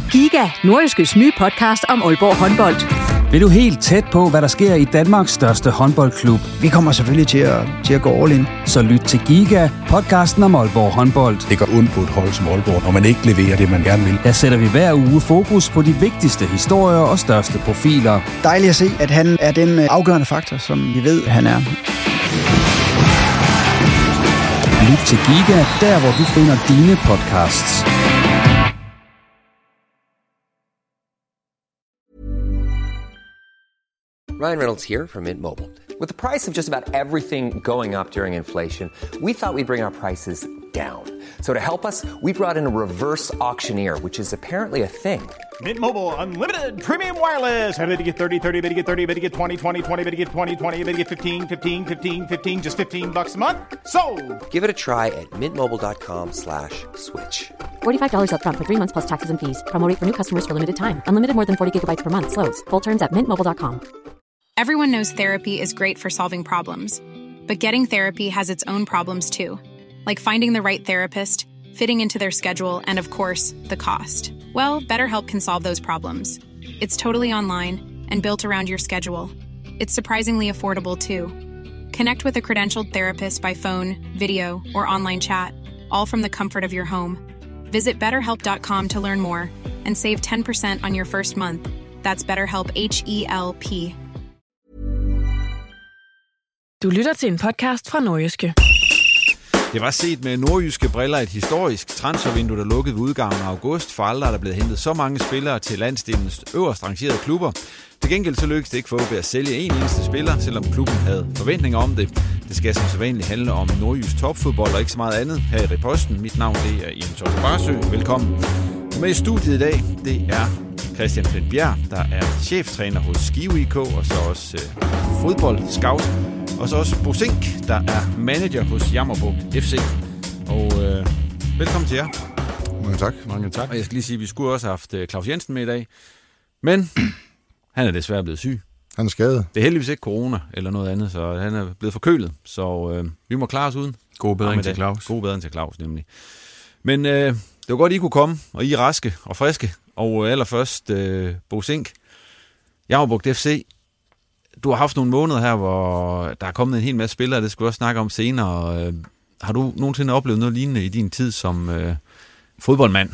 Giga, Nordjyskes nye podcast om Aalborg håndbold. Vil du helt tæt på, hvad der sker i Danmarks største håndboldklub? Vi kommer selvfølgelig til at gå all in. Så lyt til Giga, podcasten om Aalborg håndbold. Det går ondt på et hold som Aalborg, når man ikke leverer det, man gerne vil. Der sætter vi hver uge fokus på de vigtigste historier og største profiler. Dejligt at se, at han er den afgørende faktor, som vi ved, han er. Lyt til Giga, der hvor du finder dine podcasts. Ryan Reynolds here from Mint Mobile. With the price of just about everything going up during inflation, we thought we'd bring our prices down. So to help us, we brought in a reverse auctioneer, which is apparently a thing. Mint Mobile Unlimited Premium Wireless. How to get 30, 30, how to get 30, how to get 20, 20, 20, how to get 20, 20, how to get 15, 15, 15, 15, just $15 a month? Sold! Give it a try at mintmobile.com/switch. $45 up front for 3 months plus taxes and fees. Promo rate for new customers for limited time. Unlimited more than 40 gigabytes per month. Slows full terms at mintmobile.com. Everyone knows therapy is great for solving problems, but getting therapy has its own problems too, like finding the right therapist, fitting into their schedule, and of course, the cost. Well, BetterHelp can solve those problems. It's totally online and built around your schedule. It's surprisingly affordable too. Connect with a credentialed therapist by phone, video, or online chat, all from the comfort of your home. Visit BetterHelp.com to learn more and save 10% on your first month. That's BetterHelp, H-E-L-P. Du lytter til en podcast fra Nordjyske. Det var set med nordjyske briller et historisk transfervindue, der lukkede ved udgangen af august. For aldrig er der blevet hentet så mange spillere til landsdelens øverst rangerede klubber. Til gengæld så lykkedes det ikke for OB at sælge en eneste spiller, selvom klubben havde forventninger om det. Det skal som sædvanligt handle om nordjysk topfodbold og ikke så meget andet her i Riposten. Mit navn det er Jens Otto Barsø. Velkommen. Med i studiet i dag, det er Christian Flintbjerg, der er cheftræner hos Skive IK og så også fodboldscout. Og så også Bo Zink, der er manager hos Jammerbugt FC. Og velkommen til jer. Mange tak. Mange tak. Og jeg skal lige sige, at vi skulle også have haft Claus Jensen med i dag. Men han er desværre blevet syg. Han er skadet. Det er heldigvis ikke corona eller noget andet, så han er blevet forkølet. Så vi må klare os uden. God bedring til Claus. God bedring til Claus, nemlig. Men det var godt, I kunne komme, og I er raske og friske. Og allerførst, Bo Zink, Jammerbugt FC. Du har haft nogle måneder her, hvor der er kommet en hel masse spillere, det skal vi også snakke om senere. Har du nogensinde oplevet noget lignende i din tid som fodboldmand?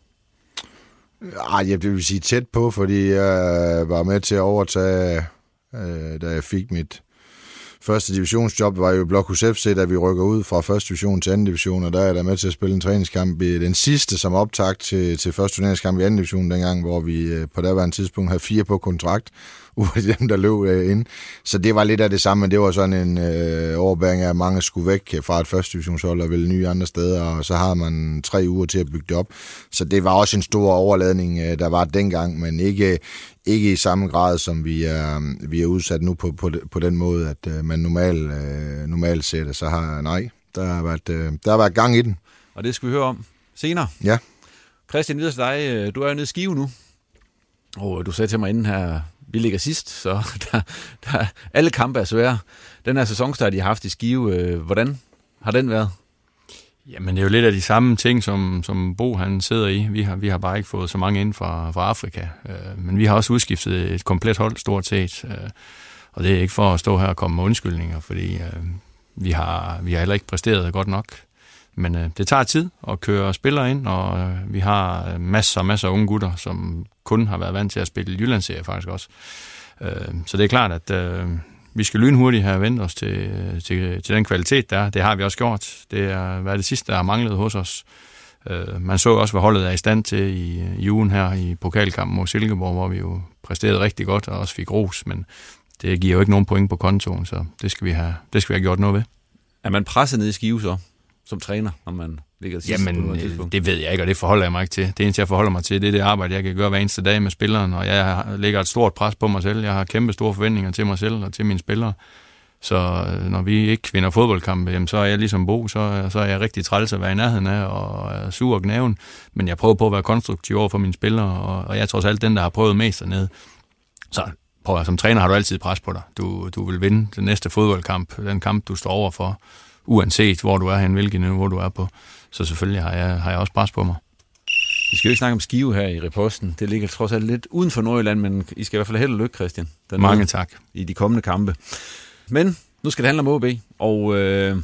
Ej, det vil sige tæt på, fordi jeg var med til at overtage, da jeg fik mit første divisionsjob, var jo i Blokhus FC, da vi rykker ud fra første division til anden division, og der er der med til at spille en træningskamp i den sidste som optakt til første turneringskamp i anden division dengang, hvor vi på daværende tidspunkt havde 4 på kontrakt, ud af dem, der løb ind. Så det var lidt af det samme, men det var sådan en overbæring af, at mange skulle væk fra et første divisionshold og vælge nye andre steder, og så har man 3 uger til at bygge det op. Så det var også en stor overladning, der var dengang, men ikke i samme grad, som vi er udsat nu på den måde, at man normalt ser det. Så der har været gang i den. Og det skal vi høre om senere. Ja. Christian, videre til dig. Du er jo nede i Skive nu, og du sagde til mig inden her, vi ligger sidst, så der alle kampe er svære. Den her sæsonstart, I har haft i Skive, hvordan har den været? Jamen, det er jo lidt af de samme ting, som Bo han sidder i. Vi har bare ikke fået så mange ind fra Afrika. Men vi har også udskiftet et komplet hold, stort set. Og det er ikke for at stå her og komme med undskyldninger, fordi vi har heller ikke præsteret godt nok. Men det tager tid at køre spillere ind, og vi har masser af unge gutter, som kun har været vant til at spille Jyllandsserie faktisk også. Så det er klart, at vi skal lynhurtigt have vendt os til den kvalitet, der er. Det har vi også gjort. Det har været det sidste, der har manglet hos os. Man så også, hvad holdet er i stand til i ugen her i pokalkampen mod Silkeborg, hvor vi jo præsterede rigtig godt og også fik ros, men det giver jo ikke nogen point på kontoen, så det skal vi have gjort noget ved. Er man presset ned i Skive så, som træner, når man ligger sidst? Jamen, det ved jeg ikke, og det forholder jeg mig ikke til. Det eneste, jeg forholder mig til, det er det arbejde, jeg kan gøre hver eneste dag med spilleren, og jeg lægger et stort pres på mig selv. Jeg har kæmpe store forventninger til mig selv og til mine spillere. Så når vi ikke vinder fodboldkampe, jamen, så er jeg ligesom Bo, så er jeg rigtig træls at være i nærheden af og er sur og gnaven. Men jeg prøver på at være konstruktiv over for mine spillere, og jeg er trods alt den, der har prøvet mest dernede. Så prøv at, som træner har du altid pres på dig. Du vil vinde den næste fodboldkamp, den kamp, du står over for, uanset hvor du er hen, hvilket niveau du er på. Så selvfølgelig har jeg også pres på mig. Vi skal jo ikke snakke om Skive her i Riposten. Det ligger trods alt lidt uden for Nordjylland, men I skal i hvert fald have held og lykke, Christian. Mange tak. I de kommende kampe. Men nu skal det handle om OB, og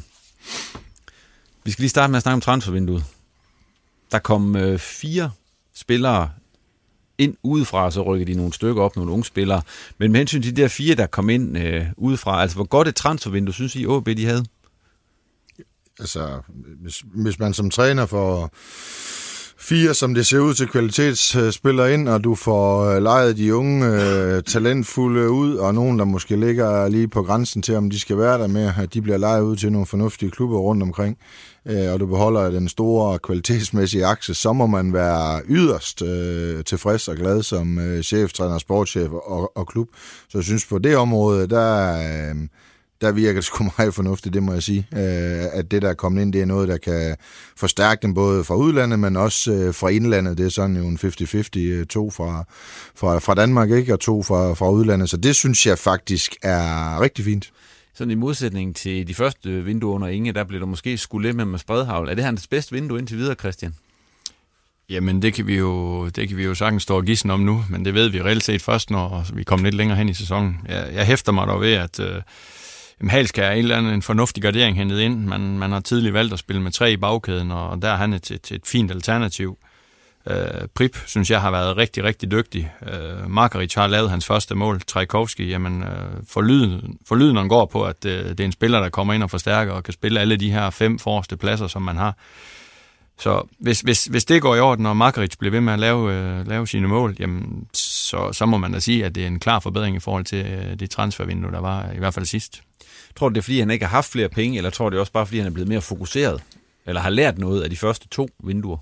vi skal lige starte med at snakke om transfervinduet. Der kom 4 spillere ind udefra, så rykker de nogle stykker op, nogle unge spillere. Men med hensyn til de der 4, der kom ind udefra, altså hvor godt et transfervindue, synes I, OB de havde? Altså, hvis man som træner får 4, som det ser ud til, kvalitetsspillere ind, og du får lejet de unge talentfulde ud, og nogen, der måske ligger lige på grænsen til, om de skal være der med, at de bliver lejet ud til nogle fornuftige klubber rundt omkring, og du beholder den store kvalitetsmæssige akse, så må man være yderst tilfreds og glad som cheftræner, sportschef og klub. Så jeg synes, på det område, der virker det sgu meget fornuftigt, det må jeg sige. At det, der er kommet ind, det er noget, der kan forstærke dem både fra udlandet, men også fra indlandet. Det er sådan jo en 50-50, 2 fra Danmark, ikke, og 2 fra udlandet. Så det synes jeg faktisk er rigtig fint. Sådan i modsætning til de første vinduer under Inge, der blev der måske skudt lidt med spredhavl. Er det hans bedste vindue indtil videre, Christian? Jamen, det kan vi jo sagtens stå og gisne om nu, men det ved vi reelt set først, når vi kommer lidt længere hen i sæsonen. Jeg hæfter mig dog ved, at Halskær er en fornuftig gardering hentet ind. Man har tidligt valgt at spille med 3 i bagkæden, og der er han et fint alternativ. Prip, synes jeg, har været rigtig, rigtig dygtig. Markaric har lavet hans første mål. Trajkovski, jamen, forlyden går på, at det er en spiller, der kommer ind og forstærker og kan spille alle de her 5 forreste pladser, som man har. Så hvis det går i orden, og Markaric bliver ved med at lave sine mål, jamen, så må man da sige, at det er en klar forbedring i forhold til det transfervindue, der var i hvert fald sidst. Tror du, det er, fordi han ikke har haft flere penge, eller tror du, det er også bare, fordi han er blevet mere fokuseret, eller har lært noget af de første 2 vinduer?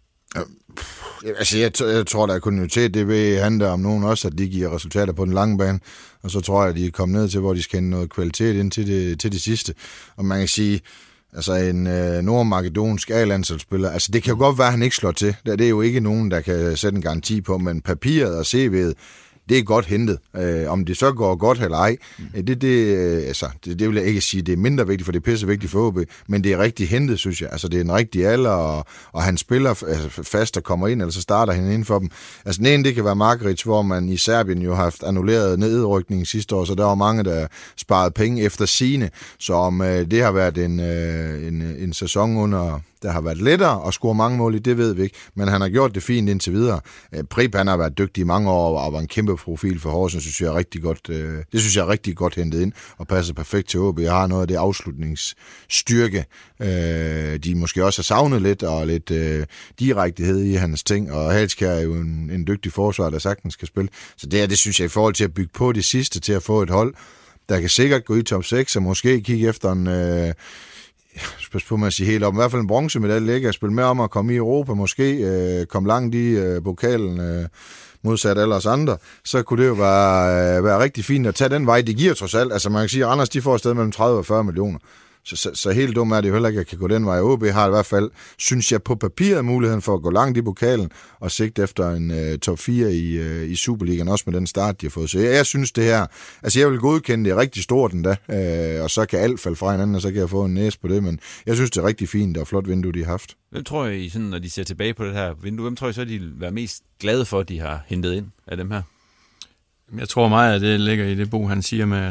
Altså, jeg tror, der er kontinuitet. Det vil handle om nogen også, at de giver resultater på den lange bane. Og så tror jeg, at de er kommet ned til, hvor de skal hente noget kvalitet ind til det sidste. Og man kan sige, altså en nordmakedonsk A-landsholdsspiller, altså det kan jo godt være, at han ikke slår til. Det er jo ikke nogen, der kan sætte en garanti på, men papiret og CV'et, det er godt hentet. Om det så går godt eller ej, det vil jeg ikke sige, det er mindre vigtigt, for det er pisse vigtigt for OB, men det er rigtig hentet, synes jeg. Altså det er en rigtig alder, og han spiller fast og kommer ind, eller så starter han inden for dem. Altså den ene, det kan være Markaric, hvor man i Serbien jo har haft annulleret nedrykningen sidste år, så der var mange, der sparede penge efter sine. Så om det har været en sæson under, der har været lettere at score mange mål i, det ved vi ikke, men han har gjort det fint indtil videre. Prip, han har været dygtig i mange år, og var en kæmpe profil for Horsens, synes jeg er rigtig godt, det synes jeg er rigtig godt hentet ind, og passer perfekt til OB. Jeg har noget af det afslutningsstyrke, de måske også har savnet lidt, og lidt direktehed i hans ting, og Halskær er jo en dygtig forsvar, der sagtens skal spille. Så det synes jeg i forhold til at bygge på det sidste, til at få et hold, der kan sikkert gå i top 6, og måske kigge efter en pas på med at sige helt op, i hvert fald en bronzemedalje, ikke? At spille med om at komme i Europa, måske komme langt i pokalen, modsat alle os andre, så kunne det jo være rigtig fint at tage den vej. Det giver trods alt, altså man kan sige, at Randers, de får afsted mellem 30 og 40 millioner. Så helt dumt er det jo heller ikke, at jeg kan gå den vej. OB har i hvert fald, synes jeg, på papiret muligheden for at gå langt i pokalen og sigte efter en top 4 i Superligaen, også med den start, de har fået. Så jeg synes det her, altså jeg vil godkende det rigtig stort endda, og så kan alt falde fra hinanden, og så kan jeg få en næse på det, men jeg synes det er rigtig fint og flot vindue, de har haft. Hvem tror I, sådan, når de ser tilbage på det her vindue, hvem tror I så, de vil være mest glade for, at de har hentet ind af dem her? Jeg tror meget, at det ligger i det, Bo han siger med,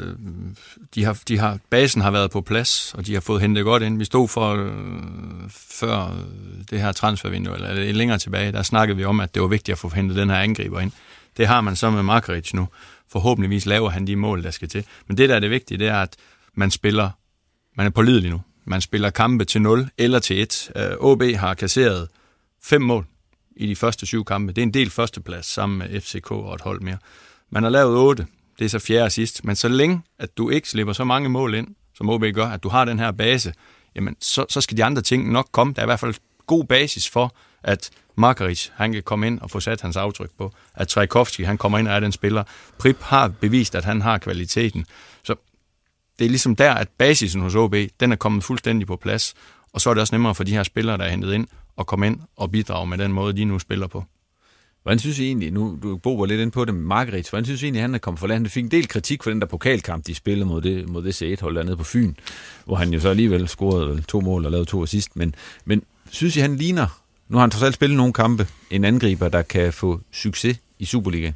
at basen har været på plads, og de har fået hentet godt ind. Vi stod for før det her transfervindue, eller længere tilbage, der snakkede vi om, at det var vigtigt at få hentet den her angriber ind. Det har man så med Markaric nu. Forhåbentligvis laver han de mål, der skal til. Men det, der er det vigtige, det er, at man er pålidelig nu. Man spiller kampe til 0 eller til 1. OB har kasseret 5 mål i de første 7 kampe. Det er en del førsteplads sammen med FCK og et hold mere. Man har lavet 8. Det er så 4. sidst. Men så længe, at du ikke slipper så mange mål ind, som OB gør, at du har den her base, jamen så skal de andre ting nok komme. Der er i hvert fald god basis for, at Markaric, han kan komme ind og få sat hans aftryk på. At Trajkovski, han kommer ind og er den spiller. Prip har bevist, at han har kvaliteten. Så det er ligesom der, at basisen hos OB, den er kommet fuldstændig på plads. Og så er det også nemmere for de her spillere, der er hentet ind, at komme ind og bidrage med den måde, de nu spiller på. Hvordan synes I egentlig, nu du Bo var lidt inde på det med Markaric, hvordan synes I egentlig, han er kommet for land? Han fik en del kritik for den der pokalkamp, de spillede mod det C1-hold dernede på Fyn, hvor han jo så alligevel scorede 2 mål og lavede 2 assist, men synes I, han ligner Nu har han trods alt spillet nogle kampe, en angriber, der kan få succes i Superliga.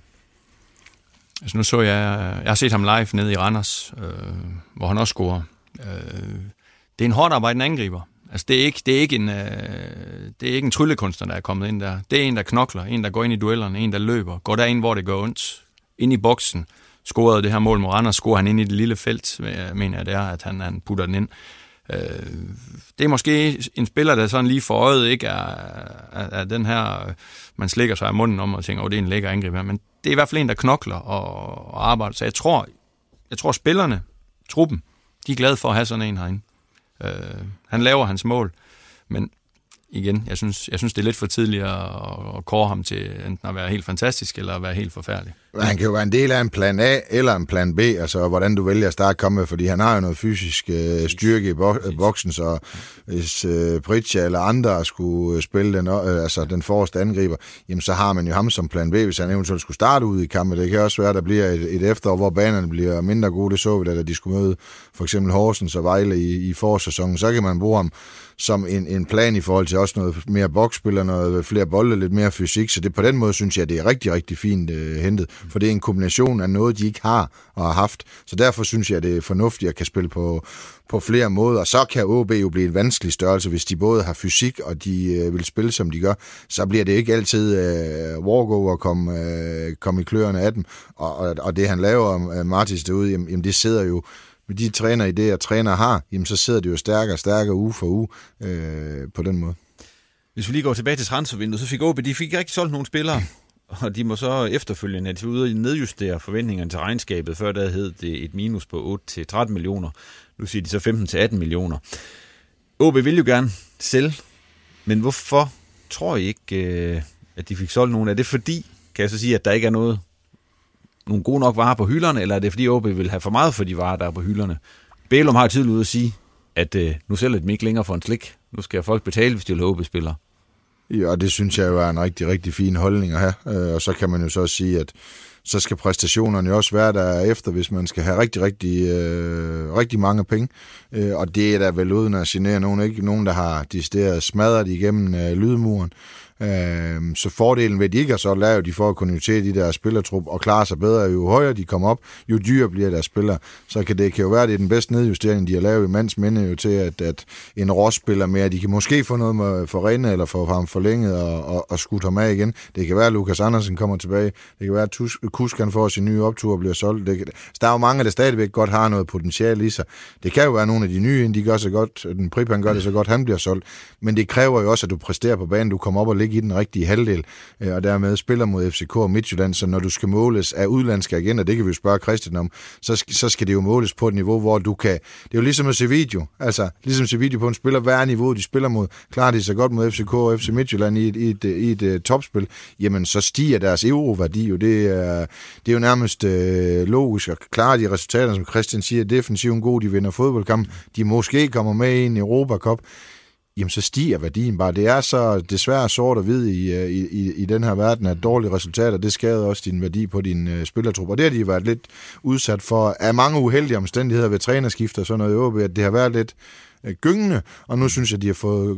Altså nu så jeg har set ham live nede i Randers, hvor han også scorer. Det er en hårdt arbejdende angriber. Altså det er ikke en tryllekunstner, der er kommet ind der. Det er en, der knokler, en, der går ind i duellerne, en, der løber, går derind, hvor det går ondt, ind i boksen, scorede det her mål mod Randers, scorer han ind i det lille felt, mener jeg det er, at han putter den ind. Det er måske en spiller, der sådan lige for øjet ikke er den her, man slikker sig i munden om og tænker, det er en lækker angriber, men det er i hvert fald en, der knokler og arbejder. Så jeg tror spillerne, truppen, de er glade for at have sådan en herinde. Han laver hans mål, men igen, jeg synes det er lidt for tidligt at kåre ham til enten at være helt fantastisk eller at være helt forfærdelig. Han kan jo være en del af en plan A eller en plan B, altså hvordan du vælger at starte komme med, fordi han har jo noget fysisk styrke i boksen, så hvis Pritja eller andre skulle spille den forreste angriber, jamen så har man jo ham som plan B, hvis han eventuelt skulle starte ud i kampen. Det kan også være, at der bliver et efterår, hvor banerne bliver mindre gode. Det så vi da de skulle møde for eksempel Horsens og Vejle i forårssæsonen. Så kan man bruge ham som en plan i forhold til også noget mere boksspil og noget flere bolde, lidt mere fysik. Så det på den måde synes jeg, det er rigtig, rigtig fint hentet. For det er en kombination af noget, de ikke har og har haft. Så derfor synes jeg, det er fornuftigt at kan spille på flere måder. Så kan OB jo blive en vanskelig størrelse, hvis de både har fysik og de vil spille, som de gør. Så bliver det ikke altid walkover at komme i kløerne af dem. Og det, han laver, Martis derude, jamen det sidder jo med de træneridéer, træner har, jamen så sidder det jo stærkere og stærkere uge for uge på den måde. Hvis vi lige går tilbage til transfervinduet, så fik OB, de fik ikke solgt nogen spillere, og de må så efterfølgende, at de var ude og nedjustere forventningerne til regnskabet. Før der hed det et minus på 8-13 millioner. Nu siger de så 15-18 millioner. OB vil jo gerne sælge, men hvorfor tror I ikke, at de fik solgt nogen? Er det fordi, kan jeg så sige, at der ikke er nogle gode nok varer på hylderne, eller er det fordi OB vil have for meget for de varer, der er på hylderne? Bælum har tidligere ude at sige, at nu sælger de ikke længere for en slik. Nu skal folk betale, hvis de vil have OB-spillere. Ja, det synes jeg jo er en rigtig, rigtig fin holdning at have. Og så kan man jo så sige, at så skal præstationerne jo også være derefter, hvis man skal have rigtig mange penge. Og det er da vel uden at genere nogen, ikke nogen, der har decideret smadret igennem lydmuren. Så fordelen ved, at de ikke har så lavet, de får kontinuitet i deres spillertrup og klarer sig bedre. Jo højere de kommer op, jo dyrere bliver deres spillere. Så kan det jo være, at det er den bedste nedjustering, de har lavet i mands minde jo til, at en Ross-spiller mere, de kan måske få noget med for Rene eller få ham forlænget og skudt ham af igen. Det kan være, at Lukas Andersen kommer tilbage. Det kan være, at Kuskan får sin nye optur og bliver solgt. Så der er jo mange, der stadigvæk godt har noget potentiale i sig. Det kan jo være nogle af de nye, de gør så godt. Den Pripan gør det så godt, han bliver solgt. Men det kræver jo også, at du præsterer på banen. Du kommer op og ligger i den rigtige halvdel, og dermed spiller mod FCK og Midtjylland, så når du skal måles af udlandske agenter, det kan vi jo spørge Christian om, så skal det jo måles på et niveau, hvor du kan, det er jo ligesom at se video, på en spiller, hvad er niveauet, de spiller mod, klarer de så godt mod FCK og FC Midtjylland i et topspil, jamen så stiger deres euroværdi jo, det er jo nærmest logisk, og klarer de resultater, som Christian siger, defensiven god, de vinder fodboldkamp, de måske kommer med i en Europa Cup, jamen så stiger værdien bare. Det er så desværre sort og hvid i den her verden, at dårlige resultater, det skader også din værdi på din spillertrup. Og det har de været lidt udsat for af mange uheldige omstændigheder ved trænerskifter, sådan noget i OB, at det har været lidt gyngende, og nu synes jeg, de har fået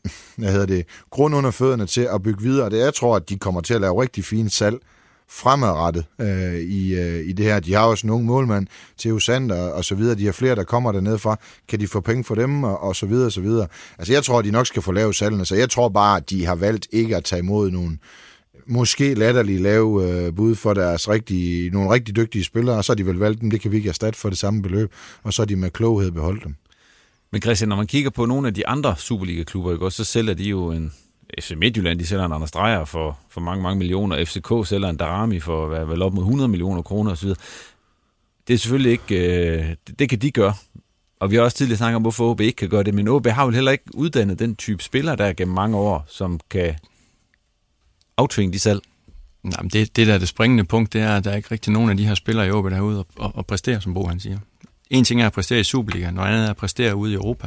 grund under fødderne til at bygge videre. Det jeg tror, at de kommer til at lave rigtig fint salg fremadrettet i det her. De har også nogle målmand, Theo Sander og så videre. De har flere, der kommer dernede fra. Kan de få penge for dem og så videre og så videre. Altså jeg tror, at de nok skal få lavet salgene, så jeg tror bare, at de har valgt ikke at tage imod nogle måske latterligt lave bud for deres nogle rigtig dygtige spillere, og så har de vel valgt dem, det kan vi ikke erstatte for det samme beløb, og så har de med kloghed beholdt dem. Men Christian, når man kigger på nogle af de andre Superliga-klubber, så sælger de jo en FC Midtjylland, de sælger en Anders Dreyer for mange, mange millioner. FCK sælger en Darami for vel op mod 100 millioner kroner osv. Det er selvfølgelig ikke... det kan de gøre. Og vi har også tidligere snakket om, hvorfor OB ikke kan gøre det. Men OB har vel heller ikke uddannet den type spillere, der gennem mange år, som kan aftvinge de salg. Nej, men det der er det springende punkt, det er, at der er ikke rigtig nogen af de her spillere i OB, der er ude og præstere, som Bo han siger. En ting er at præstere i Superligaen, noget andet er at præstere ude i Europa.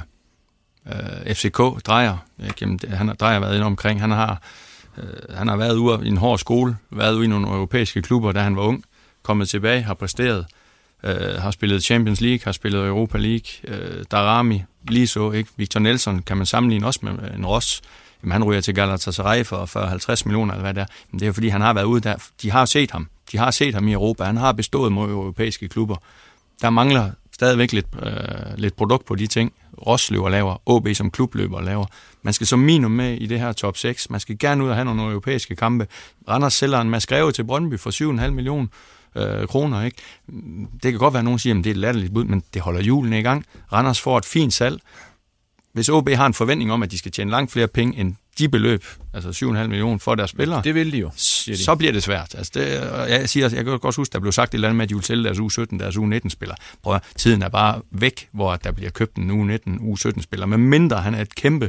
FCK Dreyer, han har Dreyer været inde omkring, han har været ude i en hård skole, været ude i nogle europæiske klubber, da han var ung, kommet tilbage, har præsteret, har spillet Champions League, har spillet Europa League, Darami, lige så, ikke? Victor Nelson kan man sammenligne også med en Ross, jamen han ryger til Galatasaray for 40-50 millioner, eller hvad det er. Men det er jo fordi, han har været ude der. De har set ham. De har set ham i Europa. Han har bestået mod europæiske klubber. Der mangler stadigvæk lidt produkt på de ting. Ross løber laver, OB som klub løber laver. Man skal som minimum med i det her top 6. Man skal gerne ud og have nogle europæiske kampe. Randers sælger en Maskreve til Brøndby for 7,5 millioner kroner, ikke? Det kan godt være, at nogen siger, at det er et latterligt bud, men det holder hjulene i gang. Randers får et fint salg. Hvis OB har en forventning om, at de skal tjene langt flere penge end de beløb, altså 7,5 millioner for deres spillere, det vil de jo, så bliver det svært. Altså jeg kan godt huske, der blev sagt et eller andet med, at de vil sælge deres U17, deres U19-spiller. Prøv at, tiden er bare væk, hvor der bliver købt en U19, U17-spiller. Men mindre han er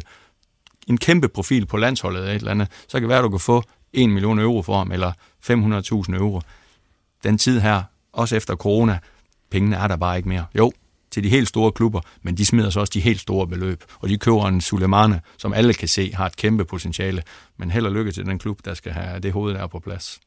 en kæmpe profil på landsholdet eller et eller andet, så kan det være, at du kan få 1 million euro for ham, eller 500.000 euro. Den tid her, også efter corona, pengene er der bare ikke mere. Jo, til de helt store klubber, men de smider så også de helt store beløb. Og de køber en Sulemane, som alle kan se har et kæmpe potentiale. Men held og lykke til den klub, der skal have det hoved der på plads.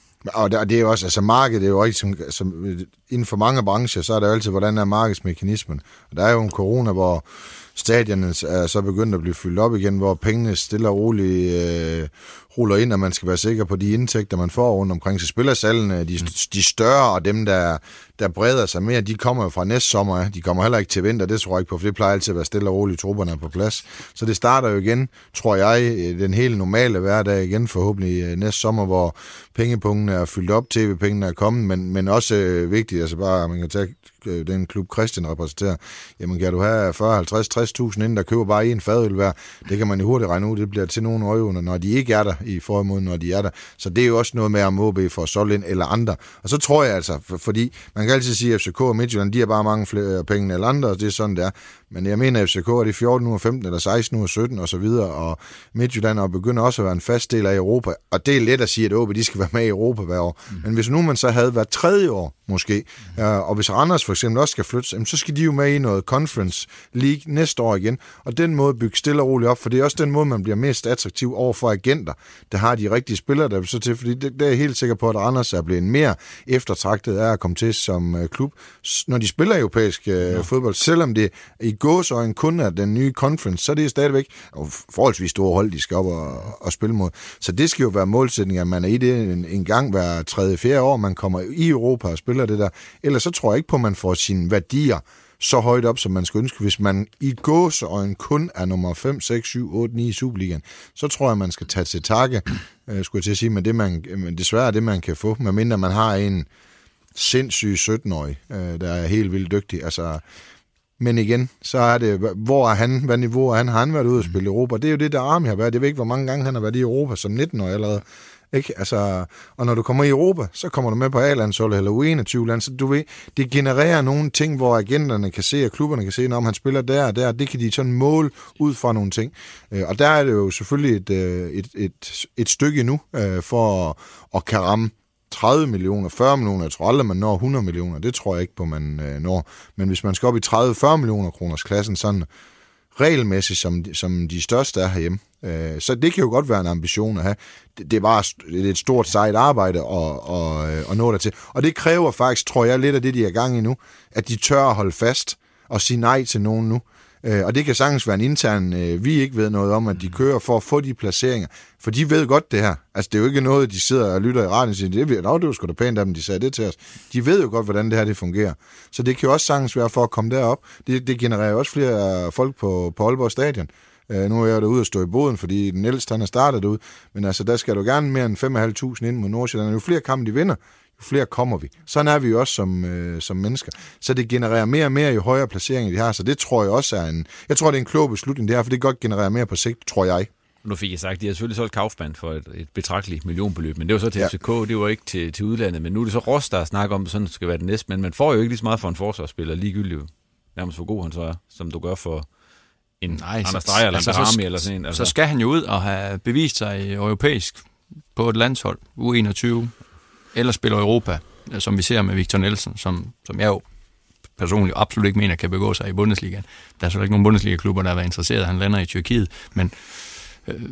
Og det er jo også, altså markedet er jo ikke, som inden for mange brancher, så er der jo altid, hvordan er markedsmekanismen. Og der er jo en corona, hvor stadionerne er så begyndt at blive fyldt op igen, hvor pengene stille og roligt ruller ind, og man skal være sikker på de indtægter, man får rundt omkring. Så spillersallene, de større, og dem, der breder sig mere, de kommer jo fra næste sommer. De kommer heller ikke til vinter, det tror jeg ikke på, for det plejer altid at være stille og roligt, trupperne er på plads. Så det starter jo igen, tror jeg, den helt normale hverdag igen, forhåbentlig næste sommer, hvor pengepunktene er fyldt op, tv-pengene er kommet, men også vigtigt, altså bare, man kan tage den klub Christian repræsenterer, jamen kan du have 40, 50, 60.000 inden, der køber bare en fadøl hver, det kan man jo hurtigt regne ud, det bliver til nogle øjeunder, når de ikke er der i forhold når de er der. Så det er jo også noget med, om OB får solgt ind eller andre. Og så tror jeg altså, fordi man kan altid sige, at FCK og Midtjylland, de har bare mange flere penge end andre, og det er sådan, det er. Men jeg mener, at FCK er de 14 uger, 15 eller 16 uger, 17 og så videre, og Midtjylland og begynder også at være en fast del af Europa. Og det er let at sige, at OB, de skal være med i Europa hver år. Men hvis nu man så havde været tredje år, måske, og hvis Randers for eksempel også skal flytte, så skal de jo med i noget Conference League næste år igen, og den måde bygge stille og roligt op, for det er også den måde, man bliver mest attraktiv over for agenter, der har de rigtige spillere, der vil så til, fordi det er jeg helt sikker på, at Randers er blevet mere eftertragtet af at komme til som klub, når de spiller europæisk fodbold, selvom det i gåseøjne kun er den nye Conference, så det er stadigvæk forholdsvis store hold, de skal op og spille mod. Så det skal jo være målsætningen, at man er i det en gang hver 3-4 år, man kommer i Europa og spiller det der. Ellers så tror jeg ikke på, at man får sine værdier så højt op, som man skal ønske. Hvis man i gåseøjne kun er nummer 5, 6, 7, 8, 9 i Superligaen, så tror jeg, man skal tage til takke, skulle jeg til at sige, men desværre er det, man kan få, medmindre man har en sindssyg 17-årig, der er helt vildt dygtig. Altså, men igen, så er det, hvor er han, hvad niveau er han? Har han været ude at spille i Europa? Det er jo det, der Armi har været. Det ved ikke, hvor mange gange han har været i Europa som 19-årig allerede. Ikke? Altså, og når du kommer i Europa, så kommer du med på A-landsholdet eller U21-land, så du ved, det genererer nogle ting, hvor agenterne kan se, og klubberne kan se, når han spiller der og der, det kan de sådan måle ud fra nogle ting. Og der er det jo selvfølgelig et stykke endnu for at kan ramme 30 millioner, 40 millioner, jeg tror aldrig, man når 100 millioner, det tror jeg ikke på, man når. Men hvis man skal op i 30-40 millioner kroners klassen, sådan regelmæssigt, som de største er herhjemme, så det kan jo godt være en ambition at have. Det er bare et stort sejt arbejde at nå dertil. Og det kræver faktisk, tror jeg, lidt af det, de er i gang i nu, at de tør at holde fast og sige nej til nogen nu. Og det kan sagtens være en intern, vi ikke ved noget om, at de kører for at få de placeringer. For de ved godt det her. Altså, det er jo ikke noget, de sidder og lytter i radioen og siger, det var sgu da pænt af dem, de sagde det til os. De ved jo godt, hvordan det her det fungerer. Så det kan jo også sagtens være for at komme derop. Det genererer også flere folk på Aalborg Stadion. Nu er jeg derude og stå i boden, fordi den ældste han er startet ud. Men altså, der skal du gerne mere end 5.500 ind mod Nordsjælland. Jo flere kampe de vinder, jo flere kommer vi. Sådan er vi jo også som mennesker. Så det genererer mere og mere, jo højere placeringer de har. Så det tror jeg også er jeg tror, det er en klog beslutning, det her, for det kan godt generere mere på sigt, tror jeg. Nu fik jeg sagt, de har selvfølgelig solgt Kaufmann for et betragteligt millionbeløb, men det var så til FCK, det var ikke til udlandet. Men nu er det så Ross, der snakker om, at sådan skal være det næste. Men man får jo ikke lige så meget for en forsvarsspiller, ligegyldigt nærmest hvor god han så er, som du gør for en Anders Dreyer eller en Darami eller sådan en. Altså. Så skal han jo ud og have bevist sig europæisk på et landshold, U21, eller spiller Europa, som vi ser med Victor Nielsen, som jeg jo personligt absolut ikke mener kan begå sig i Bundesligaen. Der er så ikke nogen Bundesliga-klubber, der har været interesseret. Han lander i Tyrkiet, men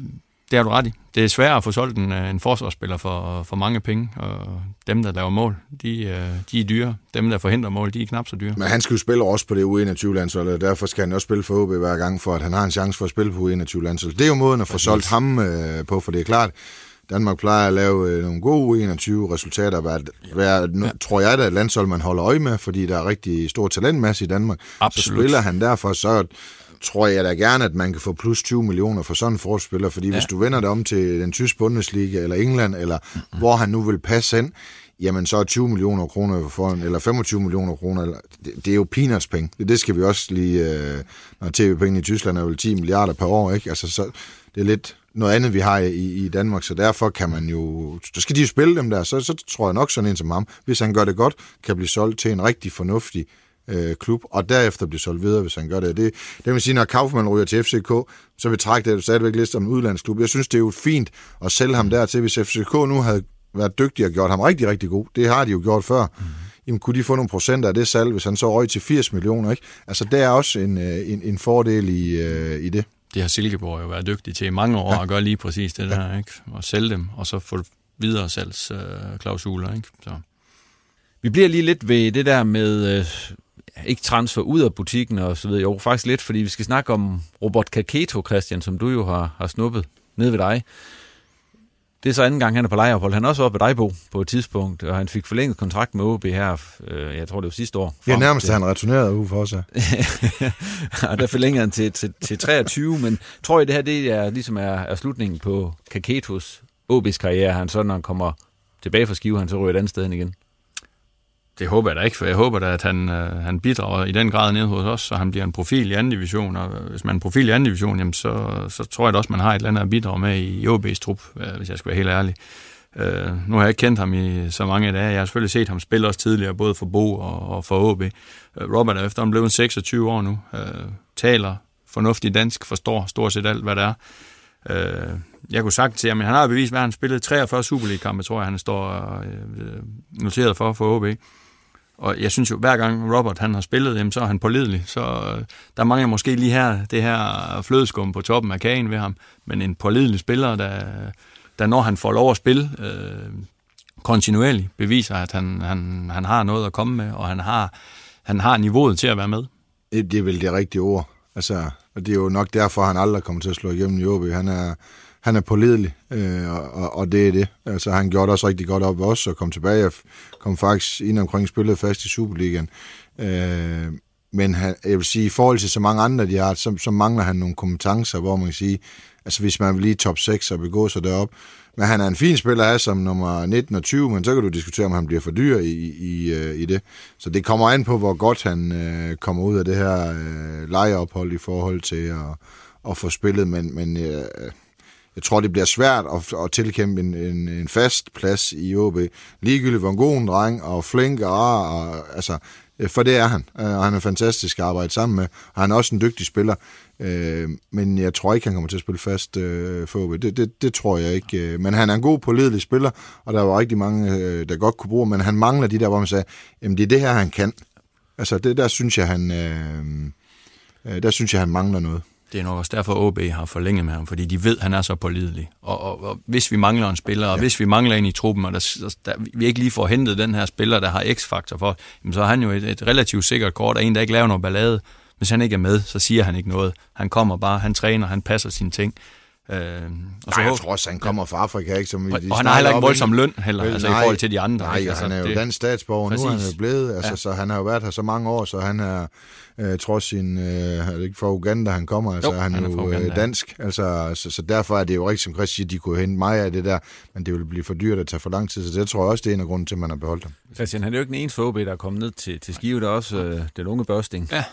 Det har du ret i. Det er svært at få solgt en forsvarsspiller for mange penge, og dem, der laver mål, de er dyre. Dem, der forhindrer mål, de er knap så dyre. Men han skal jo spille også på det U21-landshold, og derfor skal han også spille for OB hver gang, for at han har en chance for at spille på U21-landshold. Det er jo måden at få solgt ham på, for det er klart, Danmark plejer at lave nogle gode U21-resultater, tror jeg, der er et landshold, man holder øje med, fordi der er rigtig stor talentmasse i Danmark. Absolut. Så spiller han derfor, så tror jeg da gerne, at man kan få plus 20 millioner for sådan en forspiller, fordi hvis du vender det om til den tyske Bundesliga, eller England, eller hvor han nu vil passe ind, jamen så er 20 millioner kroner for en, eller 25 millioner kroner, det er jo peanutspenge. Det skal vi også lige, når tv-pengene i Tyskland er vel 10 milliarder per år, ikke? Altså, så det er lidt noget andet, vi har i Danmark, så derfor kan man jo, så skal de jo spille dem der, så tror jeg nok sådan en som ham, hvis han gør det godt, kan blive solgt til en rigtig fornuftig klub, og derefter blive solgt videre, hvis han gør det. Det vil sige, når Kaufmann ryger til FCK, så betragter jeg det stadigvæk lidt som en udlandsklub. Jeg synes, det er jo fint at sælge ham dertil, hvis FCK nu havde været dygtig og gjort ham rigtig, rigtig god. Det har de jo gjort før. Jamen, kunne de få nogle procenter af det salg, hvis han så røg til 80 millioner, ikke? Altså, der er også en fordel i det. Det har Silkeborg jo været dygtig til i mange år at gøre lige præcis det der, ikke? Og sælge dem, og så få videre salgsklausuler, ikke? Så. Vi bliver lige lidt ved det der med ikke transfer ud af butikken og så videre. Jo, faktisk lidt, fordi vi skal snakke om Robert Kaketo, Christian, som du jo har snuppet ned ved dig. Det er så anden gang, han er på lejeophold. Han er også oppe ved dig, Bo, på et tidspunkt, og han fik forlænget kontrakt med OB her, jeg tror det var sidste år. Ja, nærmest han returnerede ude for sig. Og der forlængede han til 23, men tror jeg, det her det er ligesom er slutningen på Kaketos OB's karriere. Han så, når han kommer tilbage fra Skive, han så ryger et andet sted hen igen. Det håber jeg da ikke, for jeg håber da, at han bidrager i den grad ned hos os, så han bliver en profil i anden division, og hvis man er en profil i anden division, jamen så tror jeg da også, man har et eller andet at bidrage med i OB's trup, hvis jeg skal være helt ærlig. Nu har jeg ikke kendt ham i så mange dage. Jeg har selvfølgelig set ham spille også tidligere, både for Bo og for OB. Robert er efterhånden blevet 26 år nu, taler fornuftigt dansk, forstår stort set alt, hvad det er. Jeg kunne sagt til ham, han har bevist, hvad han spillede 43 Superliga-kampe, tror jeg, han står noteret for OB. Og jeg synes jo, hver gang Robert han har spillet, jamen, så er han pålidelig. Så der mangler måske lige her det her flødeskum på toppen af kagen ved ham. Men en pålidelig spiller, der når han får lov at spille kontinuerligt, beviser, at han har noget at komme med, og han har niveauet til at være med. Det er vel det rigtige ord. Altså, og det er jo nok derfor, han aldrig kommer til at slå igennem i OB. Han er pålidelig, og det er det. Altså, han gjorde det også rigtig godt op ved os, og kom tilbage og kom faktisk ind omkring spillet fast i Superligaen. Men jeg vil sige, i forhold til så mange andre, de har, så mangler han nogle kompetencer, hvor man kan sige, altså hvis man vil lige top 6 og begå sig derop. Men han er en fin spiller af som nummer 19 og 20, men så kan du diskutere, om han bliver for dyr i det. Så det kommer an på, hvor godt han kommer ud af det her lejeophold i forhold til at få spillet, men jeg tror, det bliver svært at tilkæmpe en fast plads i OB. Ligegyldigt hvor en god dreng og flink og rar, og, altså, for det er han. Og han er fantastisk at arbejde sammen med. Og han er også en dygtig spiller. Men jeg tror ikke, han kommer til at spille fast for OB. Det tror jeg ikke. Men han er en god, pålidelig spiller, og der var rigtig mange, der godt kunne bruge. Men han mangler de der, hvor man sagde, jamen det er det her, han kan. Altså, der synes jeg, han mangler noget. Det er nok også derfor, OB har forlænget med ham, fordi de ved, at han er så pålidelig. Og hvis vi mangler en spiller, og hvis vi mangler en i truppen, og vi ikke lige får hentet den her spiller, der har x-faktor for, jamen, så er han jo et relativt sikkert kort, og en, der ikke laver noget ballade. Hvis han ikke er med, så siger han ikke noget. Han kommer bare, han træner, han passer sine ting. Og så jeg tror også, han kommer fra Afrika, ikke? Som og han har heller ikke voldsom løn heller, altså i forhold til de andre. Nej, altså, han er jo dansk statsborger, nu er han jo blevet, altså, så han har jo været her så mange år, så han er trods sin, ikke fra Uganda han kommer, altså han er jo Uganda, dansk, altså, så derfor er det jo rigtig, som Chris siger, de kunne hente mig af det der, men det vil blive for dyrt at tage for lang tid, så det tror jeg også, det er en af grunden til, at man har beholdt ham. Christian, han er jo ikke den eneste OB, der er kommet ned til Skive, der er også den unge Børsting. Ja.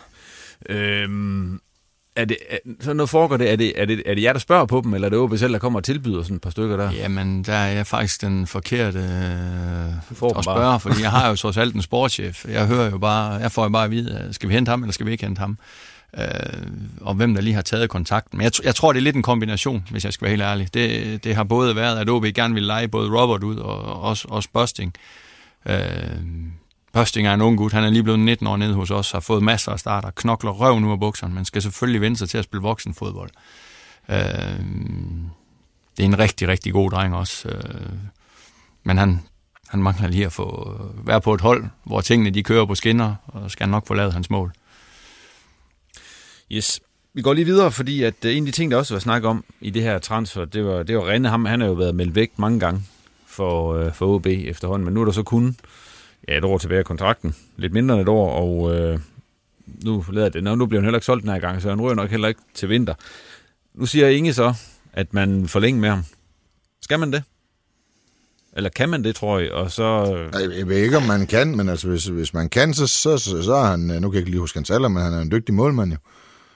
Så noget foregår det? Er det jer, der spørger på dem, eller er det OB selv, der kommer og tilbyder sådan et par stykker der? Jamen, der er jeg faktisk den forkerte at spørge, fordi jeg har jo trods alt en sportschef. Jeg får jo bare at vide, skal vi hente ham, eller skal vi ikke hente ham? Og hvem der lige har taget kontakten. Men jeg tror, det er lidt en kombination, hvis jeg skal være helt ærlig. Det har både været, at OB gerne vil lege både Robert ud, og også Børsting. Børsting er en ung gut, han er lige blevet 19 år nede hos os, har fået masser af starter, knokler røven ud af bukserne, men skal selvfølgelig vende sig til at spille voksenfodbold. det er en rigtig, rigtig god dreng også. Men han mangler lige at få være på et hold, hvor tingene de kører på skinner, og skal nok få lavet hans mål. Yes. Vi går lige videre, fordi at en af de ting, der også var snak om i det her transfer, det var Rene. Han har jo været meldt væk mange gange for OB efterhånden, men nu er der så kun et år tilbage af kontrakten. Lidt mindre end et år, og nu bliver han heller ikke solgt den her gang, så han ryger nok heller ikke til vinter. Nu siger Inge så, at man forlænger med ham. Skal man det? Eller kan man det, tror jeg? Og så... Jeg ved ikke, om man kan, men altså, hvis man kan, så er han... Nu kan jeg ikke lige huske hans alder, men han er en dygtig målmand jo.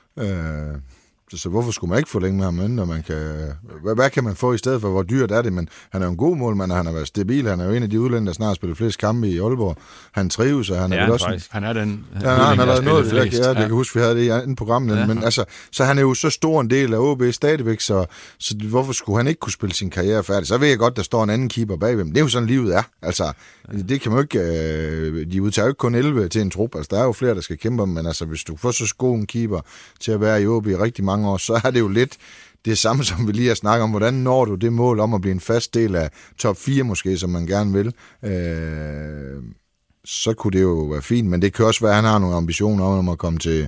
Så hvorfor skulle man ikke forlænge med ham, når man kan... Hvad kan man få i stedet for, hvor dyrt er det? Men han er jo en god målmand, og han har været stabil. Han er jo en af de udlændinge, der snart har spillet flest kampe i Aalborg. Han trives, og han er vel også... Han er den... han har lavet noget, det kan huske, vi havde det i anden program. Ja. Men altså, så han er jo så stor en del af OB stadigvæk, så hvorfor skulle han ikke kunne spille sin karriere færdig? Så ved jeg godt, der står en anden keeper bagved. Det er jo sådan, livet er. Altså, det kan man jo ikke... De udtager jo ikke kun 11 til en trup. Altså, der er jo flere, der skal kæmpe om, men altså, hvis du får så god en keeper til at være i OB i rigtig mange år, så er det jo lidt det samme, som vi lige har snakket om. Hvordan når du det mål om at blive en fast del af top 4 måske, som man gerne vil? Så kunne det jo være fint, men det kan også være, at han har nogle ambitioner om at komme til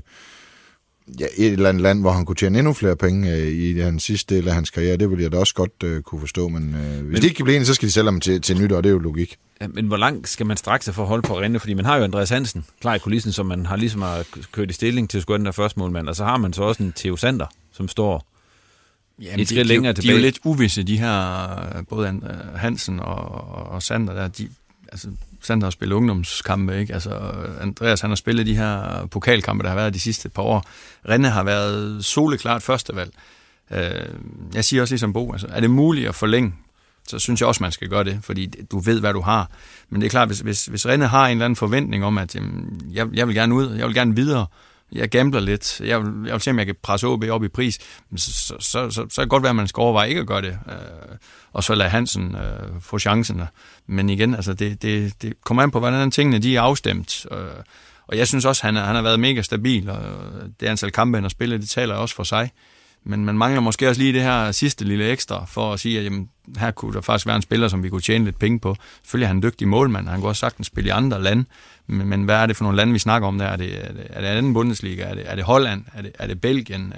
et eller andet land, hvor han kunne tjene endnu flere penge i hans sidste del af hans karriere. Det ville jeg da også godt kunne forstå, men hvis de ikke kan blive enige, så skal de sælge ham til nyt, og det er jo logik. Ja, men hvor langt skal man strække sig for at holde på Rene? Fordi man har jo Andreas Hansen klar i kulissen, som man har ligesom kørt i stilling til at skulle den der første målmand, og så har man så også en Theo Sander, som står et skridt længere tilbage. De er jo lidt uvisse, de her, både Hansen og Sander der, altså Sander har spillet ungdomskampe, ikke? Altså Andreas, han har spillet de her pokalkampe, der har været de sidste par år. Rene har været soleklart førstevalg. Jeg siger også ligesom Bo, altså, er det muligt at forlænge, så synes jeg også, man skal gøre det, fordi du ved, hvad du har. Men det er klart, hvis Rene har en eller anden forventning om, at jeg vil gerne ud, jeg vil gerne videre, jeg gambler lidt, jeg vil se, om jeg kan presse OB op i pris, så kan det godt være, at man skal overveje ikke at gøre det, og så lade Hansen få chancen. Men igen, altså det kommer an på, hvordan tingene de er afstemt, og jeg synes også, han har været mega stabil, og det antal kampe, han har spillet, det taler også for sig. Men man mangler måske også lige det her sidste lille ekstra, for at sige, at jamen, her kunne der faktisk være en spiller, som vi kunne tjene lidt penge på. Selvfølgelig er han en dygtig målmand, han kan også sagtens spille i andre lande, men hvad er det for nogle lande, vi snakker om der? Er det anden Bundesliga? Er det Holland? Er det Belgien?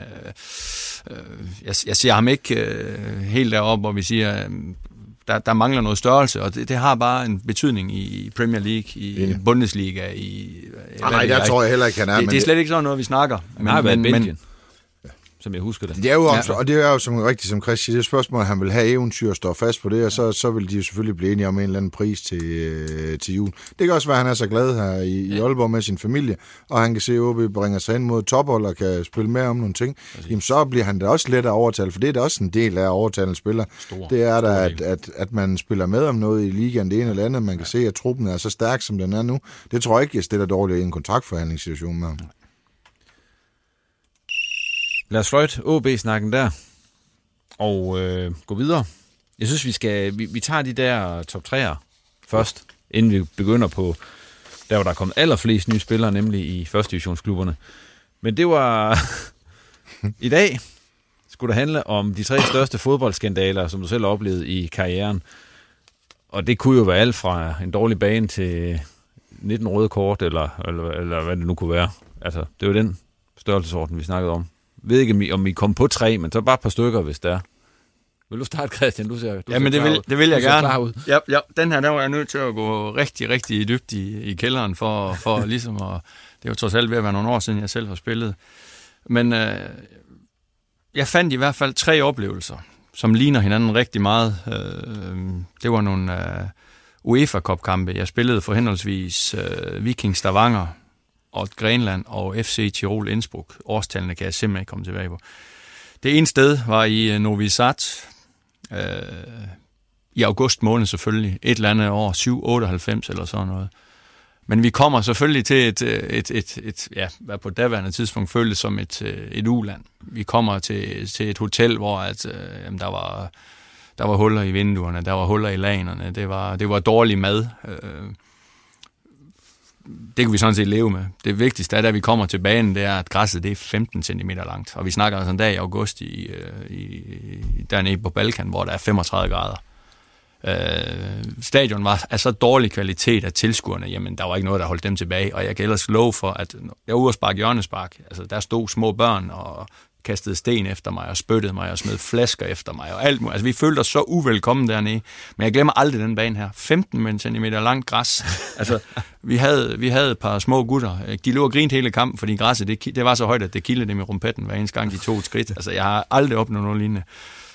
Jeg ser ham ikke helt deroppe, hvor vi siger, der mangler noget størrelse, og det har bare en betydning i Premier League, i Bundesliga. Nej, der tror jeg heller ikke, han er. Det er slet ikke sådan noget, vi snakker. Han har været Belgien, som jeg husker det. Det er jo også, og det er jo som Chris siger, det er spørgsmål, at han vil have eventyr og stå fast på det, og så vil de jo selvfølgelig blive enige om en eller anden pris til jul. Det kan også være, at han er så glad her i Aalborg med sin familie, og han kan se, at OB bringer sig ind mod tophold og kan spille mere om nogle ting. Jamen, så bliver han da også let at overtale, for det er da også en del af overtalende spiller. Det er da, at man spiller med om noget i ligaen, det ene eller andet, man kan se, at truppen er så stærk, som den er nu. Det tror jeg ikke, jeg stiller dårligt i en kontraktforhandlingssituation med ham. Lad os fløjte OB-snakken der, og gå videre. Jeg synes, vi tager de der top 3'er først, inden vi begynder på, der hvor der er kommet allerflest nye spillere, nemlig i første divisionsklubberne. Men det var i dag, skulle det handle om de 3 største fodboldskandaler, som du selv har oplevet i karrieren. Og det kunne jo være alt fra en dårlig bane til 19 røde kort, eller hvad det nu kunne være. Altså, det var den størrelsesorden, vi snakkede om. Jeg ved ikke, om I kom på 3, men så bare et par stykker, hvis det er. Vil du starte, Christian? Men det vil jeg gerne. Ja, den her, der var jeg nødt til at gå rigtig, rigtig dybt i kælderen, for ligesom at... Det er jo trods alt ved at være nogle år siden, jeg selv har spillet. Men jeg fandt i hvert fald 3 oplevelser, som ligner hinanden rigtig meget. Det var nogle UEFA Cup-kampe. Jeg spillede for henholdsvis Viking Stavanger, og Grenland og FC Tirol Innsbruck. Årstallene kan jeg simpelthen ikke komme tilbage på. Det ene sted var i Novi Sad, i august måned selvfølgelig, et eller andet år, 798 eller sådan noget. Men vi kommer selvfølgelig til et hvad på daværende tidspunkt føltes som et uland. Vi kommer til et hotel, hvor der var huller i vinduerne, der var huller i lagenerne, det var dårlig mad. det kan vi sådan set leve med. Det vigtigste er, da vi kommer til banen, det er, at græsset det er 15 cm langt. Og vi snakker altså en dag i august dernede på Balkan, hvor der er 35 grader. Stadion var af så dårlig kvalitet af tilskuerne, jamen der var ikke noget, der holdt dem tilbage. Og jeg kan ellers love for, at jeg var ude og sparke hjørnespark. Altså der stod små børn og kastede sten efter mig og spyttede mig og smed flasker efter mig og alt muligt. Altså vi følte os så uvelkommen dernede. Men jeg glemmer aldrig den bane her. 15 cm langt græs. Altså vi havde et par små gutter. De lå og grinte hele kampen, fordi græsset det var så højt, at det kildede dem i rumpetten hver eneste gang de tog et skridt. Altså jeg har aldrig opnået noget lignende.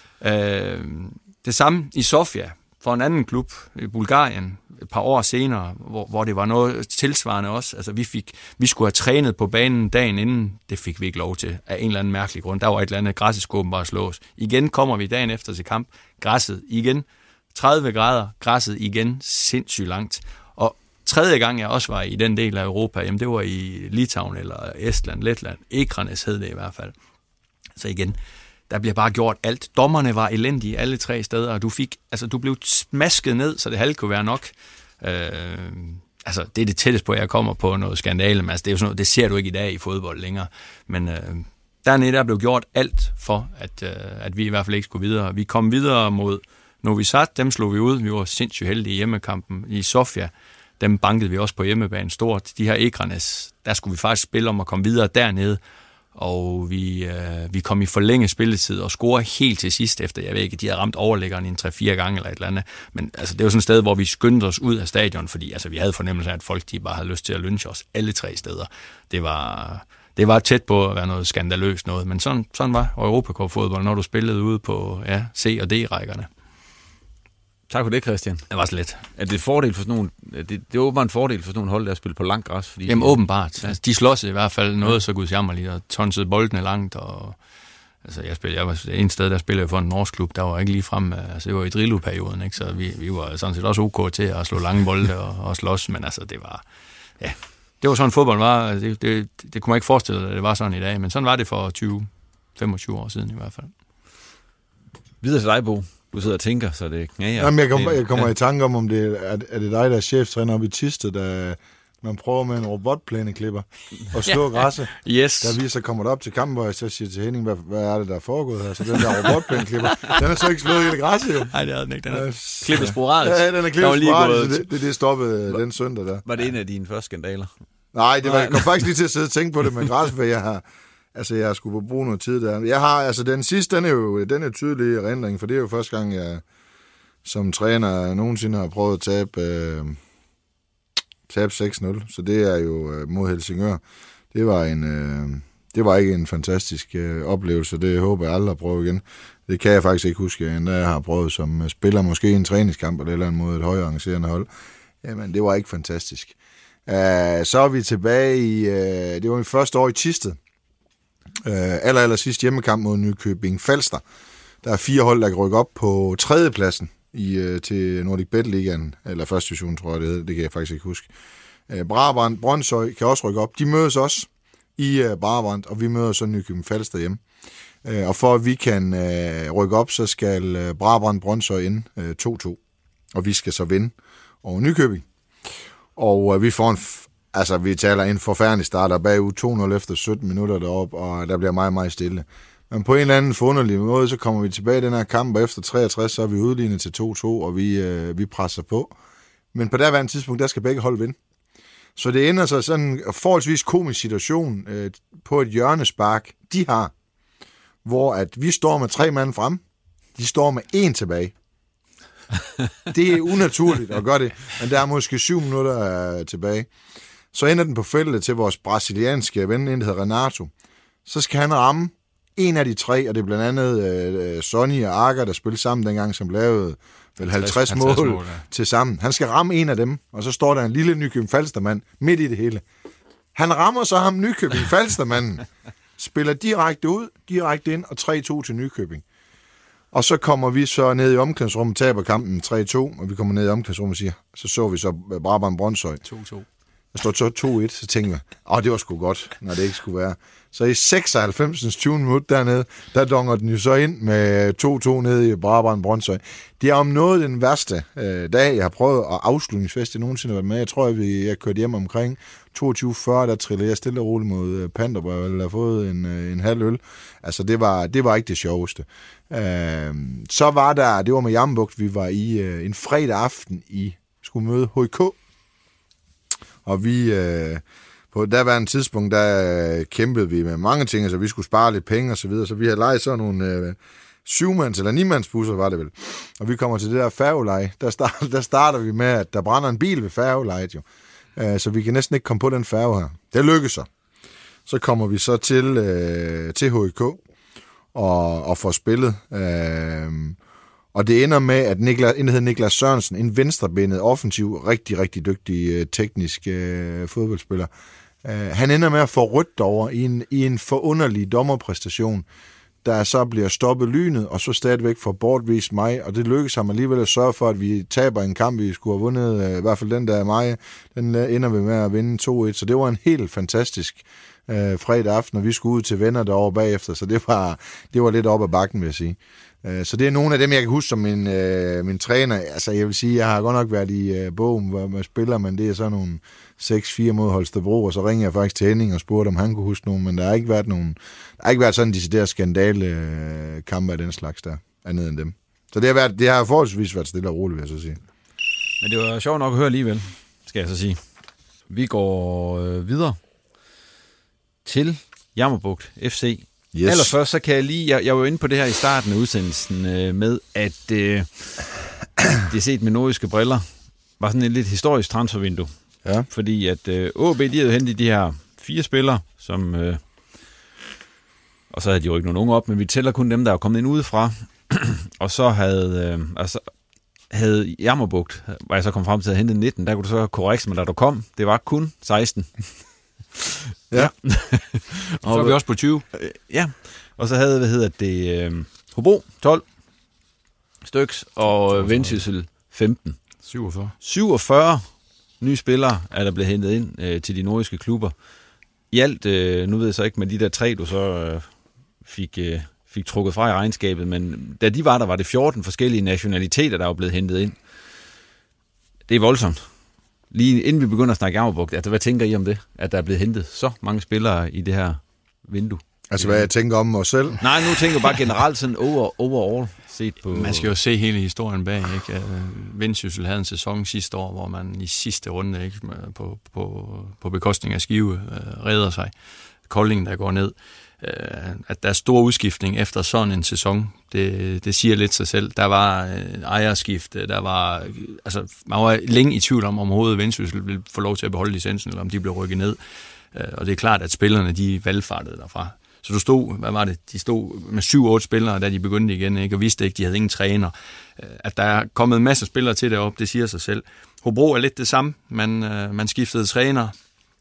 Det samme i Sofia for en anden klub i Bulgarien et par år senere, hvor det var noget tilsvarende også. Altså vi skulle have trænet på banen dagen inden, det fik vi ikke lov til af en eller anden mærkelig grund. Der var et eller andet, græsskåben bare slås. Igen kommer vi dagen efter til kamp, græsset igen, 30 grader, græsset igen, sindssygt langt. Og tredje gang jeg også var i den del af Europa, jamen det var i Litauen eller Estland, Letland, Ekranes hed det i hvert fald. Så igen, der bliver bare gjort alt. Dommerne var elendige alle 3 steder, og du blev smasket ned, så det halvt kunne være nok. Det er det tætteste på, at jeg kommer på noget skandale, men altså, det er jo sådan noget, det ser du ikke i dag i fodbold længere. Men dernede der blev gjort alt for, at vi i hvert fald ikke skulle videre. Vi kom videre mod Novi Sad, dem slog vi ud. Vi var sindssygt heldige i hjemmekampen. I Sofia, dem bankede vi også på hjemmebane stort. De her Ekranes, der skulle vi faktisk spille om at komme videre dernede. Og vi kom i forlænget spilletid og scorede helt til sidst, efter jeg ved ikke, de havde ramt overlæggeren en 3-4 gange eller et eller andet. Men altså, det var sådan et sted, hvor vi skyndte os ud af stadion, fordi altså, vi havde fornemmelse af, at folk de bare havde lyst til at lynche os alle 3 steder. Det var tæt på at være noget skandaløst noget, men sådan var Europacup-fodbold, når du spillede ude på C- og D-rækkerne. Tak for det, Christian. Det var så let. Er det fordel for sådan nogle, det er åbenbart en fordel for sådan nogle hold, der spiller på langt græs? Fordi jamen åbenbart. Altså, de slås i hvert fald noget så gudsjammerligt, og tonsede boldene langt, og altså, jeg var en sted, der spillede for en norsk klub, der var ikke lige frem, altså det var i Drillo-perioden, ikke? Så vi var sådan set også ok til at slå lange bolde og slås, men altså det var, ja, det var sådan fodbold var, det kunne man ikke forestille sig, at det var sådan i dag, men sådan var det for 20-25 år siden i hvert fald. Videre til dig, Bo. Du sidder og tænker, så det knager. Jamen, jeg kommer i tanke om det er det dig, der er cheftræner oppe i Thisted, der man prøver med en robotplæneklipper og slå græsset. Yes. Der vi så kommer op til kampen, hvor jeg så siger til Henning, hvad er det, der er foregået her? Så den der robotplæneklipper, den er så ikke slået i det græsset, jo. Nej, det er den ikke. Den er klippet sporadisk. Ja, den er klippet sporadisk. Det stoppede den søndag der. Var det en af dine første skandaler? Nej, jeg kom faktisk lige til at sidde og tænke på det med græs, for jeg har skulle bruge noget tid der. Jeg har, altså den sidste, den er tydelig erindring, for det er jo første gang, jeg som træner nogensinde har prøvet at tabe 6-0, så det er jo mod Helsingør. Det var ikke en fantastisk oplevelse, det håber jeg aldrig at prøve igen. Det kan jeg faktisk ikke huske, jeg har prøvet som spiller, måske en træningskamp eller andet mod et højere arrangerende hold. Jamen, det var ikke fantastisk. Så er vi tilbage i, det var min første år i Thisted. Aller sidste hjemmekamp mod Nykøbing Falster. Der er 4 hold, der kan rykke op på 3. pladsen til Nordic Bet Ligaen, eller første division, tror jeg det hedder, det kan jeg faktisk ikke huske. Brabrand, Brøndshøj kan også rykke op. De mødes også i Brabrand, og vi møder så Nykøbing Falster hjemme. Og for at vi kan rykke op, så skal Brabrand Brøndshøj ind 2-2, og vi skal så vinde over Nykøbing. Og vi får vi taler en forfærdelig start, og bagud 2-0 efter 17 minutter deroppe, og der bliver meget, meget stille. Men på en eller anden forunderlig måde, så kommer vi tilbage i den her kamp, og efter 63, så er vi udlignet til 2-2, og vi presser på. Men på derværende tidspunkt, der skal begge hold vinde. Så det ender så sådan en forholdsvis komisk situation på et hjørnespark, de har, hvor at vi står med 3 mand frem, de står med 1 tilbage. Det er unaturligt at gøre det, men der er måske 7 minutter tilbage. Så ender den på feltet til vores brasilianske ven, en der hedder Renato. Så skal han ramme en af de 3, og det er blandt andet Sonny og Akker, der spillede sammen dengang, som lavede vel 50 mål til sammen. Han skal ramme en af dem, og så står der en lille Nykøbing Falstermand midt i det hele. Han rammer så ham Nykøbing Falstermanden, spiller direkte ud, direkte ind, og 3-2 til Nykøbing. Og så kommer vi så ned i omklædningsrummet, taber kampen 3-2, og vi kommer ned i omklædningsrummet og siger, så vi så Brabrand Brøndshøj. 2-2. Der står så 2-1, så tænkte jeg, det var sgu godt, når det ikke skulle være. Så i 96. 20 minut dernede, der donger den jo så ind med 2-2 nede i Brabrand Brøndshøj. Det er om noget den værste dag, jeg har prøvet at afslutningsfest, jeg nogensinde har været med. Jeg tror, jeg kørte hjem omkring 22.40, der trillede jeg stille og roligt mod Panderborg, eller har fået en halv øl. Altså, det var ikke det sjoveste. Så var det var med Jammerbugt, vi var i en fredag aften skulle møde HK. Og vi... På daværende tidspunkt, der kæmpede vi med mange ting, altså vi skulle spare lidt penge og så videre, så vi havde lejet sådan nogle 7-mands- eller 9-mandsbusser, var det vel. Og vi kommer til det der færgeleje, der starter vi med, at der brænder en bil ved færgelejet jo. Så vi kan næsten ikke komme på den færge her. Det lykkes så. Så kommer vi så til HK og får spillet. Og det ender med, at en, der hedder Niklas Sørensen, en venstrebenet, offensiv, rigtig, rigtig dygtig teknisk fodboldspiller, han ender med at få rødt over i en forunderlig dommerpræstation, der så bliver stoppet lynet, og så stadigvæk får bortvist mig, og det lykkes ham alligevel at sørge for, at vi taber en kamp, vi skulle have vundet, i hvert fald den der mig, den ender vi med at vinde 2-1, så det var en helt fantastisk fredag aften, og vi skulle ud til venner derovre bagefter, så det var lidt op ad bakken, vil jeg sige. Så det er nogle af dem, jeg kan huske som min træner. Altså, jeg vil sige, jeg har godt nok været i bogen, hvor man spiller, men det er så nogle 6-4 mod Holstebro, og så ringer jeg faktisk til Henning og spurgte, om han kunne huske nogen, men der har ikke været sådan en decideret skandale kampe af den slags der, andet end dem. Så det har forholdsvis været stille og roligt, vil jeg så sige. Men det var sjovt nok at høre alligevel, skal jeg så sige. Vi går videre til Jammerbugt FC. Yes. Allerførst så kan jeg lige, jeg var inde på det her i starten af udsendelsen med, at det set med nordjyske briller var sådan et lidt historisk transfervindue. Ja. Fordi at AaB, de havde hentet de her 4 spillere, som og så havde de jo ikke nogen unge op, men vi tæller kun dem, der er kommet ind udefra. Og så havde Jammerbugt, hvor jeg så kom frem til at hente 19, der kunne du så korrekt, men da du kom, det var kun 16. Ja. Og så er vi også på 20. Ja. Og så havde, Hobro 12 styks, og Vendsyssel 15. 47 nye spillere er der blevet hentet ind til de nordiske klubber. I alt, nu ved jeg så ikke med de der 3, du så fik trukket fra i regnskabet, men da de var der, var det 14 forskellige nationaliteter, der var blevet hentet ind. Det er voldsomt. Lige inden vi begynder at snakke Jammerbugt, altså hvad tænker I om det, at der er blevet hentet så mange spillere i det her vindue? Altså hvad jeg tænker om mig selv? Nej, nu tænker jeg bare generelt sådan overall set på... Man skal jo se hele historien bag, ikke? Vendsyssel havde en sæson sidste år, hvor man i sidste runde, ikke, på bekostning af Skive redder sig. Kolding, der går ned. At der er stor udskiftning efter sådan en sæson, det siger lidt sig selv. Der var ejerskift, man var længe i tvivl om overhovedet Vendsyssel ville få lov til at beholde licensen, eller om de blev rykket ned. Og det er klart, at spillerne, de valgfartede derfra. Så de stod med 7-8 spillere, da de begyndte igen, ikke, og vidste ikke, de havde ingen træner. At der er kommet en masse spillere til deroppe, det siger sig selv. Hobro er lidt det samme. Man skiftede træner.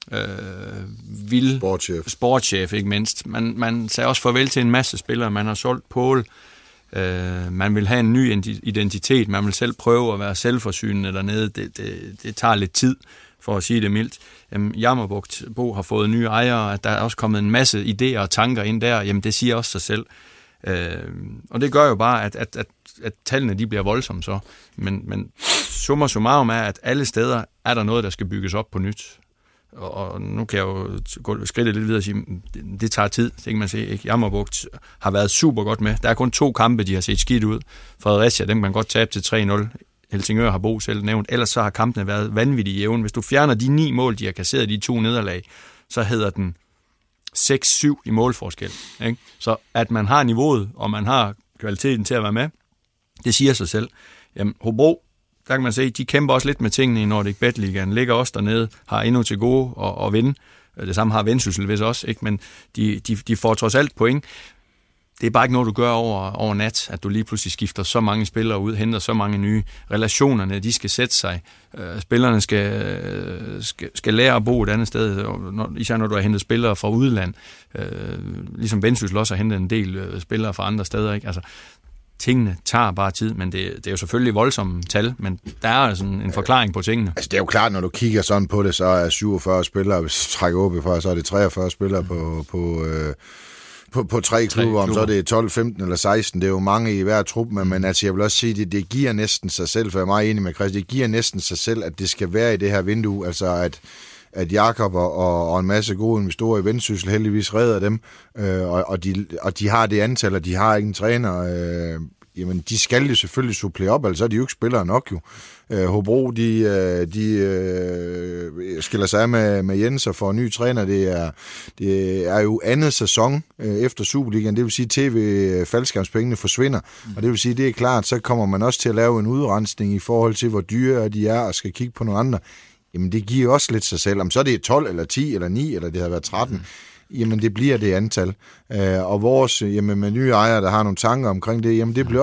Sportschef, ikke mindst. Man sagde også farvel til en masse spillere. Man har solgt Pål. Man vil have en ny identitet. Man vil selv prøve at være selvforsynende dernede. Det tager lidt tid, for at sige det mildt. Jammerbugt Bo har fået nye ejere, at der er også kommet en masse idéer og tanker ind der. Jamen, det siger også sig selv. Og det gør jo bare, at tallene de bliver voldsomme så. Men summa summarum er, at alle steder er der noget, der skal bygges op på nyt. Og nu kan jeg jo gå skridtet lidt videre og sige, det tager tid, det kan man se. Ikke? Jammerbugt har været super godt med. Der er kun 2 kampe, de har set skidt ud. Fredericia, dem kan man godt tabe til 3-0. Helsingør har Bo selv nævnt. Ellers så har kampene været vanvittigt jævne. Hvis du fjerner de 9 mål, de har kasseret i de 2 nederlag, så hedder den 6-7 i målforskel. Ikke? Så at man har niveauet, og man har kvaliteten til at være med, det siger sig selv. Jamen, Hobro, der kan man se, de kæmper også lidt med tingene i Nordic Bet-ligaen. Ligger også dernede, har endnu til gode at vinde. Det samme har Vendsyssel vist også, ikke? Men de får trods alt point. Det er bare ikke noget, du gør over nat, at du lige pludselig skifter så mange spillere ud, henter så mange nye. Relationerne, de skal sætte sig. Spillerne skal lære at bo et andet sted, især når du har hentet spillere fra udland. Ligesom Vendsyssel også har hentet en del spillere fra andre steder, ikke? Altså, tingene tager bare tid, men det er jo selvfølgelig voldsomme tal, men der er sådan en forklaring på tingene. Altså det er jo klart, når du kigger sådan på det, så er 47 spillere, hvis du trækker op fra, så er det 43 spillere på 3 klubber, om så er det 12, 15 eller 16, det er jo mange i hver trup, men altså jeg vil også sige, det giver næsten sig selv, for jeg er meget enig med Chris, det giver næsten sig selv, at det skal være i det her vindue, altså at Jakob og en masse gode investorer i Vendsyssel heldigvis redder dem, og de har det antal, og de har ikke en træner, jamen de skal jo selvfølgelig supplere op, altså er de jo ikke spillere nok jo. Hobro, de skiller sig af med Jens og får en ny træner. Det er jo andet sæson efter Superligaen. Det vil sige, at TV-faldskærmspengene forsvinder. Og det vil sige, det er klart, så kommer man også til at lave en udrensning i forhold til, hvor dyre de er, og skal kigge på nogle andre. Jamen det giver også lidt sig selv. Om så det er 12 eller 10 eller 9, eller det har været 13, jamen det bliver det antal. Og vores, jamen med nye ejere, der har nogle tanker omkring det, jamen det bliver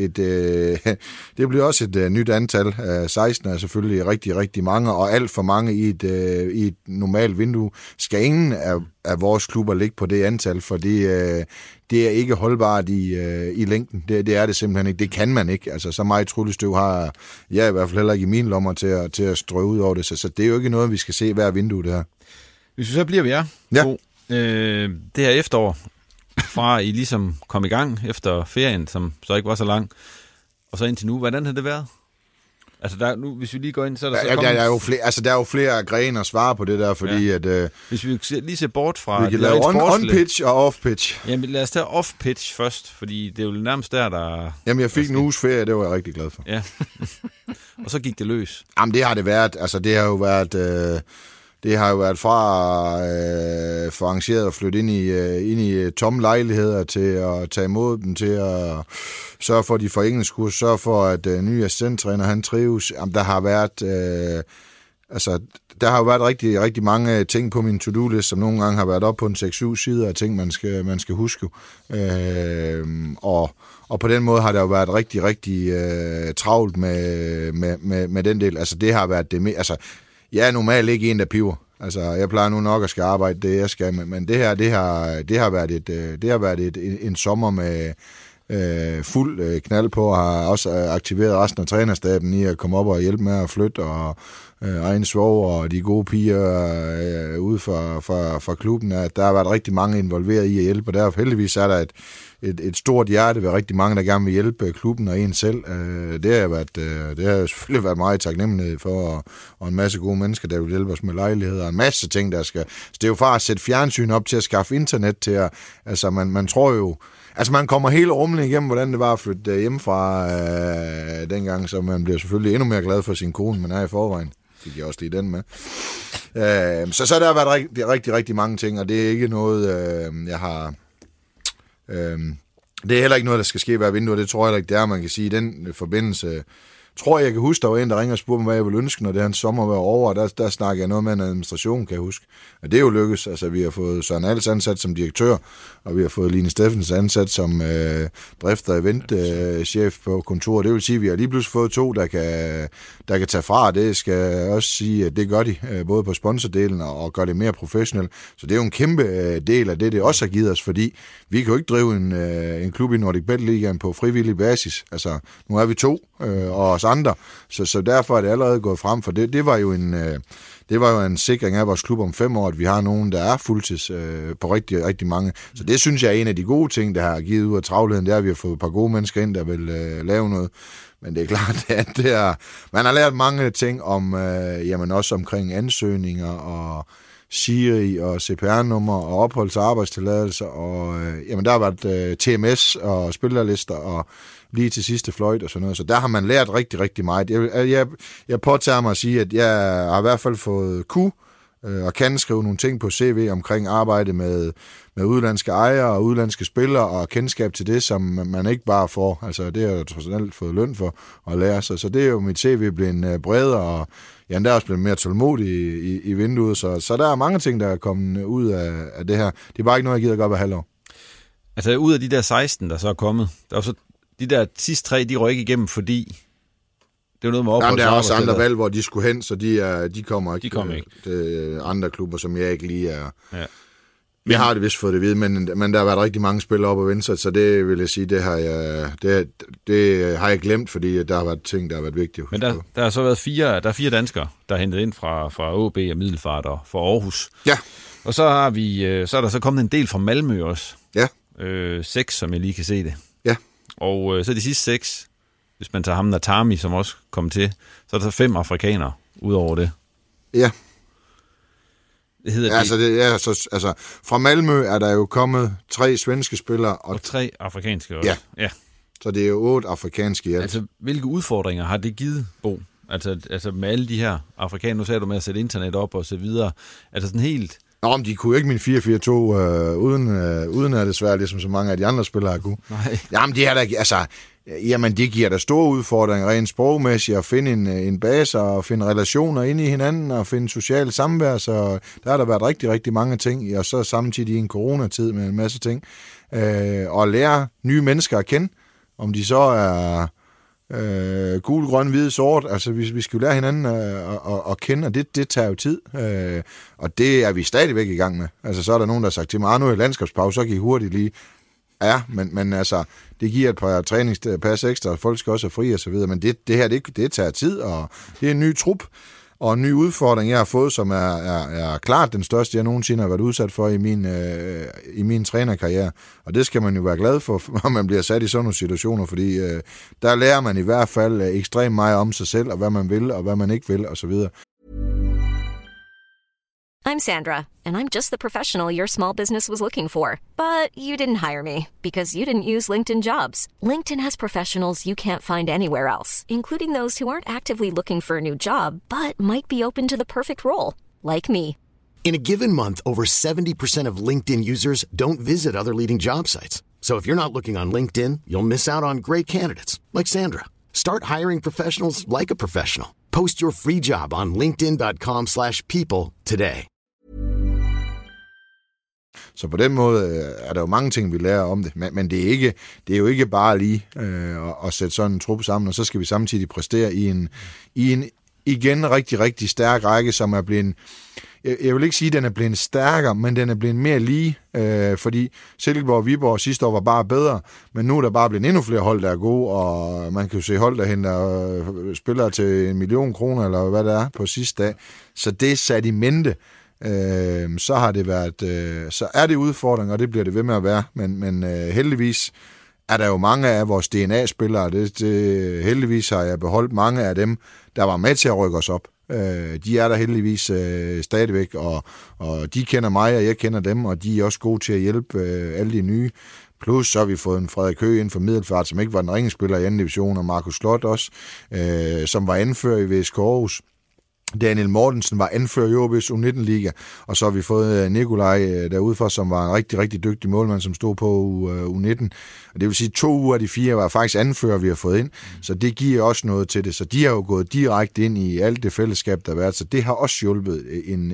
også et nyt antal. 16 er selvfølgelig rigtig, rigtig mange, og alt for mange i et normalt vindue. Skal ingen af vores klubber ligge på det antal, for det er ikke holdbart i længden. Det er det simpelthen ikke. Det kan man ikke. Altså, så meget tryllestøv har jeg i hvert fald heller ikke i mine lommer til at strø ud over det. Så det er jo ikke noget, vi skal se hver vindue, det her. Hvis vi så bliver ved jer, ja. Det her efterår, fra I ligesom kom i gang efter ferien, som så ikke var så lang, og så indtil nu, hvordan har det været? Altså nu, hvis vi lige går ind, så er der så kommet... Der er jo flere grene at svare på det der, fordi at... Hvis vi lige ser bort fra... Vi kan lave on-pitch og off-pitch. Jamen lad os tage off-pitch først, fordi det er jo nærmest der... Jamen jeg fik en uges ferie, det var jeg rigtig glad for. Ja, og så gik det løs. Jamen det har det været, altså det har jo været... Det har jo været fra arrangeret at flytte ind i tomme lejligheder til at tage imod dem, til at sørge for, at de får engelskkurs, sørge for, at nye assistenttræner, han trives. Jamen, der har jo været rigtig, rigtig mange ting på min to-do-list, som nogle gange har været op på en 6-7 sider af ting, man skal huske. Og på den måde har det jo været rigtig, rigtig travlt med den del. Altså det har været det med... Altså, jeg er normalt ikke en, der piver. Altså, jeg plejer nu nok at skal arbejde det, jeg skal, men det her, det har været en sommer med fuld knald på, og har også aktiveret resten af trænerstaben i at komme op og hjælpe med at flytte, og egen svoger og de gode piger ude fra klubben. Der har været rigtig mange involveret i at hjælpe, og der heldigvis er der et stort hjerte ved rigtig mange, der gerne vil hjælpe klubben og en selv. Det har jo selvfølgelig været meget taknemmelig for, og en masse gode mennesker, der vil hjælpe os med lejligheder, og en masse ting, der skal... Så det er jo fra at sætte fjernsyn op til at skaffe internet til at... Altså, man tror jo... Altså, man kommer helt rumlen igennem, hvordan det var at flytte hjemmefra dengang, så man bliver selvfølgelig endnu mere glad for sin kone, men er i forvejen. Fik jeg også lige den med. Så der har været rigtig, rigtig, rigtig mange ting, og det er ikke noget, jeg har... det er heller ikke noget, der skal ske hver vindue, og det tror jeg ikke, det er, man kan sige i den forbindelse. Tror jeg kan huske, der var en, der ringer og spurgte mig, hvad jeg ville ønske, når det hans sommer var over, og der snakker jeg noget med en administration, kan jeg huske. Og det er jo lykkes. Altså, vi har fået Søren Als ansat som direktør, og vi har fået Line Steffens ansat som drift- og eventchef på kontoret. Det vil sige, at vi har lige pludselig fået 2, der kan tage fra. Det skal jeg også sige, at det gør de, både på sponsordelen og gør det mere professionelt. Så det er jo en kæmpe del af det også har givet os, fordi vi kan jo ikke drive en klub i Nordic Bet Ligaen på frivillig basis. Altså, nu er vi 2, og os andre, så derfor er det allerede gået frem, for det var jo en sikring af vores klub om 5 år, at vi har nogen, der er fuldtids på rigtig, rigtig mange. Så det synes jeg er en af de gode ting, der har givet ud af travlheden, det er, at vi har fået et par gode mennesker ind, der vil lave noget. Men det er klart, at man har lært mange ting om, jamen også omkring ansøgninger og SIRI og CPR-nummer og opholds- og arbejdstilladelser, og jamen der har været TMS og spillerlister og lige til sidste fløjt og sådan noget. Så der har man lært rigtig, rigtig meget. Jeg påtager mig at sige, at jeg har i hvert fald fået og kan skrive nogle ting på CV omkring arbejde med udlandske ejere og udlandske spillere og kendskab til det, som man ikke bare får. Altså det har jeg trods alt fået løn for at lære sig. Så det er jo mit CV blevet bredere, og der er også blevet mere tålmodig i vinduet. Så der er mange ting, der er kommet ud af det her. Det er bare ikke noget, jeg gider gøre hver halvår. Altså ud af de der 16, der så er kommet, der er så de der sidste 3, de røg ikke igennem, fordi det er noget med opholds- der er også andre valg, hvor de skulle hen, så de kommer ikke. De kommer ikke. Andre klubber, som jeg ikke lige er. Vi har det vist fået det at vide, men der har været rigtig mange spillere op og vende, så det vil jeg sige, det har jeg glemt, fordi der har været ting, der har været vigtige. Men der har så været fire danskere, der er hentet ind fra AB og Middelfart og fra Aarhus. Ja. Og så er der så kommet en del fra Malmø også. Ja. 6, som jeg lige kan se det. Ja. Og så de sidste 6, hvis man tager ham Natami, som også kom til, så er der så 5 afrikanere ud over det. Ja. Det hedder altså fra Malmø er der jo kommet 3 svenske spillere. Og 3 afrikanske også. Ja. Så det er jo 8 afrikanske i alt. Altså, hvilke udfordringer har det givet, Bo? Altså med alle de her afrikanere, nu sagde du med at sætte internet op og så videre. Altså sådan helt... Nå, men de kunne ikke min 4-4-2 uden at det svært, ligesom så mange af de andre spillere kunne. Nej. Jamen, det er der, altså... Jamen, det giver da store udfordringer rent sprogmæssigt at finde en base og finde relationer ind i hinanden og finde socialt samvær, så der har der været rigtig, rigtig mange ting, og så samtidig i en coronatid med en masse ting. Og lære nye mennesker at kende, om de så er gul, grøn, hvid, sort, altså vi skal jo lære hinanden at kende, og det tager jo tid, og det er vi stadigvæk i gang med. Altså, så er der nogen, der har sagt til mig, nu er landskabspause, så kan I hurtigt lige... Ja, men altså, det giver et par træningspas ekstra, og folk skal også have fri og så videre, men det her, det tager tid, og det er en ny trup, og en ny udfordring, jeg har fået, som er klart den største, jeg nogensinde har været udsat for i min trænerkarriere, og det skal man jo være glad for, når man bliver sat i sådan nogle situationer, fordi der lærer man i hvert fald ekstremt meget om sig selv, og hvad man vil, og hvad man ikke vil, og så videre. I'm Sandra, and I'm just the professional your small business was looking for. But you didn't hire me because you didn't use LinkedIn Jobs. LinkedIn has professionals you can't find anywhere else, including those who aren't actively looking for a new job, but might be open to the perfect role, like me. In a given month, over 70% of LinkedIn users don't visit other leading job sites. So if you're not looking on LinkedIn, you'll miss out on great candidates, like Sandra. Start hiring professionals like a professional. Post your free job on linkedin.com/people today. Så på den måde er der jo mange ting, vi lærer om det, men det er jo ikke bare lige at sætte sådan en truppe sammen, og så skal vi samtidig præstere i en igen rigtig, rigtig stærk række, som er blevet, jeg vil ikke sige, at den er blevet stærkere, men den er blevet mere lige, fordi Silkeborg og Viborg sidste år var bare bedre, men nu er der bare blevet endnu flere hold, der er gode, og man kan jo se hold, der henter spillere til 1 million kroner, eller hvad det er, på sidste dag, så det er sat i mente. Så har det været, så er det udfordring, og det bliver det ved med at være, men heldigvis er der jo mange af vores DNA-spillere, heldigvis har jeg beholdt mange af dem, der var med til at rykke os op. De er der heldigvis stadigvæk, og de kender mig, og jeg kender dem, og de er også gode til at hjælpe alle de nye. Plus så har vi fået en Frederik Høgh inden for Middelfart, som ikke var den ringespiller i anden division, og Markus Slot også, som var anfører i VSK Aarhus. Daniel Mortensen var anfører i OB's U19-liga, og så har vi fået Nikolaj derudfor, som var en rigtig, rigtig dygtig målmand, som stod på U19. Og det vil sige, 2 uger af de 4 var faktisk anfører, vi har fået ind, så det giver også noget til det. Så de har jo gået direkte ind i alt det fællesskab, der har været, så det har også hjulpet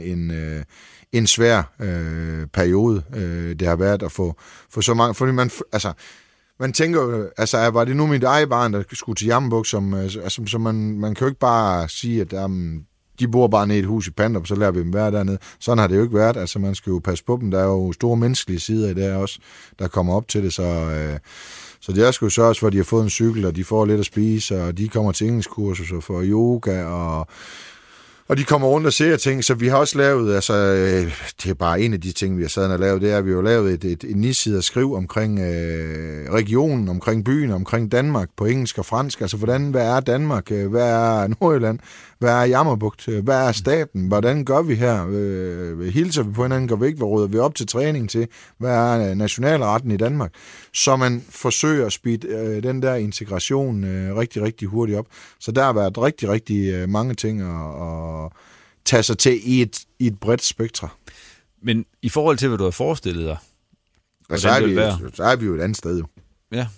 en svær periode, det har været at få så mange, fordi man tænker jo, altså var det nu mit eget barn, der skulle til Jammerbuk, som man kan jo ikke bare sige, at de bor bare nede i et hus i Pandrup, så lærer vi dem være dernede. Sådan har det jo ikke været. Altså, man skal jo passe på dem. Der er jo store menneskelige sider i det også, der kommer op til det. Så det er sgu så også, for at de har fået en cykel, og de får lidt at spise, og de kommer til engelskkursus og får yoga, og de kommer rundt og ser ting, så vi har også lavet, altså det er bare en af de ting, vi har sad og lavet, det er, at vi har lavet et 9-sider skriv omkring regionen, omkring byen, omkring Danmark på engelsk og fransk, altså hvad er Danmark, hvad er Nordjylland, hvad er Jammerbugt, hvad er staten, hvordan gør vi her, hilser vi på hinanden, går vi ikke, hvad råder vi op til træning til, hvad er nationalretten i Danmark, så man forsøger at speede den der integration rigtig, rigtig hurtigt op, så der har været rigtig, rigtig mange ting at tage sig til i et bredt spektra. Men i forhold til, hvad du har forestillet dig, så er vi jo et andet sted jo. Ja.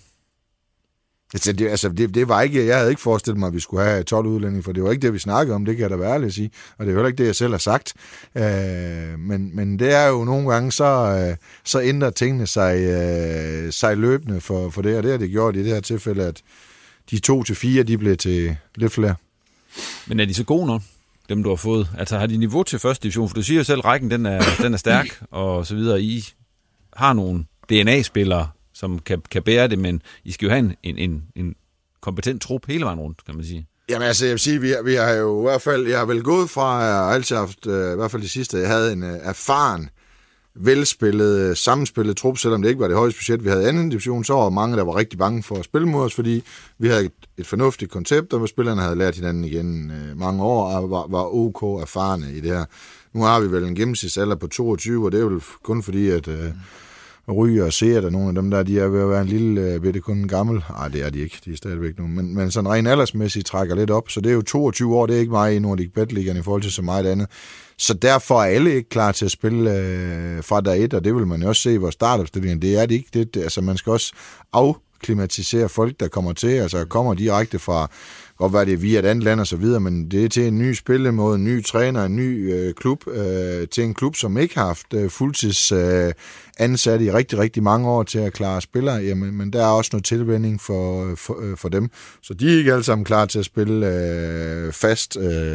Det var ikke, jeg havde ikke forestillet mig, at vi skulle have 12 udlændinge, for det var ikke det, vi snakkede om, det kan jeg da være ærlig at sige, og det er heller ikke det, jeg selv har sagt. Men det er jo nogle gange, så ændrer tingene sig løbende for det, og det har det gjort i det her tilfælde, at de 2 til 4, de blev til lidt flere. Men er de så gode nok? dem du har fået? Altså har de niveau til første division? For du siger jo selv, at rækken den er stærk, og så videre. I har nogle DNA-spillere, som kan bære det, men I skal jo have en kompetent trup hele vejen rundt, kan man sige. Jamen altså, jeg vil sige, vi har jo i hvert fald, jeg har vel gået fra, jeg har altid haft, i hvert fald det sidste, jeg havde en erfaren, velspillet, sammenspillet trup, selvom det ikke var det højeste budget. Vi havde anden division, så var mange, der var rigtig bange for at spille mod os, fordi vi havde et fornuftigt koncept, og spillerne havde lært hinanden igen mange år, og var ok erfarne i det her. Nu har vi vel en gennemsnitsalder på 22, og det er jo kun fordi, at Ryger og Seert og nogle af dem der, de er ved at være en lille bitte kun gammel. Nej, det er de ikke, de er stadigvæk nogen. Men sådan rent aldersmæssigt trækker lidt op, så det er jo 22 år, det er ikke meget i Nordic Bet-ligaen i forhold til så meget andet. Så derfor er alle ikke klar til at spille fra dag 1, og det vil man jo også se i vores startopstilling. Det er det ikke. Altså, man skal også afklimatisere folk, der kommer til, altså kommer direkte fra, godt være det via et andet land og så videre, men det er til en ny spillemåde, en ny træner, en ny klub, til en klub, som ikke har haft fuldtids ansat i rigtig, rigtig mange år til at klare spillere, jamen, men der er også noget tilvænning for dem, så de er ikke alle sammen klar til at spille fast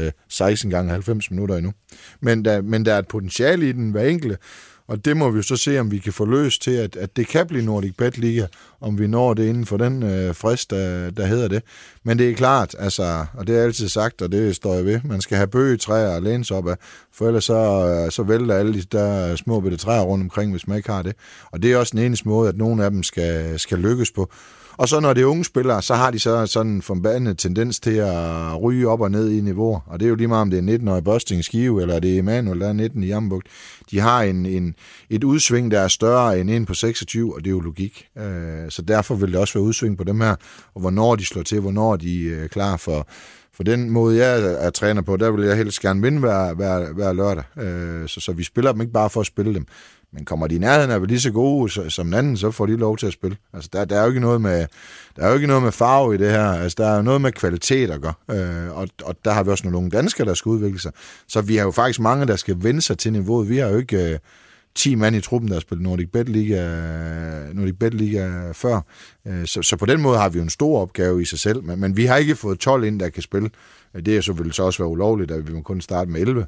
16 gange 90 minutter endnu. Men der er et potentiale i den hver enkelte, og det må vi så se, om vi kan få løst til, at det kan blive Nordic Bet Liga, om vi når det inden for den frist, der hedder det. Men det er klart, altså, og det er altid sagt, og det står jeg ved, man skal have bøgetræer og lænes op af, for ellers så vælter alle de der små bitte træer rundt omkring, hvis man ikke har det. Og det er også den eneste måde, at nogle af dem skal lykkes på. Og så når det er unge spillere, så har de så sådan en forbandet tendens til at ryge op og ned i niveauer. Og det er jo lige meget, om det er 19-årig Bosting Skive, eller det er Emanuel, der er 19 i Jammerbugt. De har et udsving, der er større end en på 26, og det er jo logik. Så derfor vil det også være udsving på dem her, og hvornår de slår til, hvornår de er klar for den måde, jeg er træner på, der vil jeg helst gerne vinde hver lørdag. Så vi spiller dem ikke bare for at spille dem. Men kommer de i nærheden af lige så gode som den anden, så får de lov til at spille. Altså, der er jo ikke noget med farve i det her. Altså, der er jo noget med kvalitet at gøre. Og der har vi også nogle danskere, der skal udvikle sig. Så vi har jo faktisk mange, der skal vende sig til niveauet. Vi har jo ikke 10 mand i truppen, der har spillet Nordic Bet Liga før. Så på den måde har vi jo en stor opgave i sig selv. Men vi har ikke fået 12 ind, der kan spille. Det er så vil så også være ulovligt, at vi må kun starte med 11.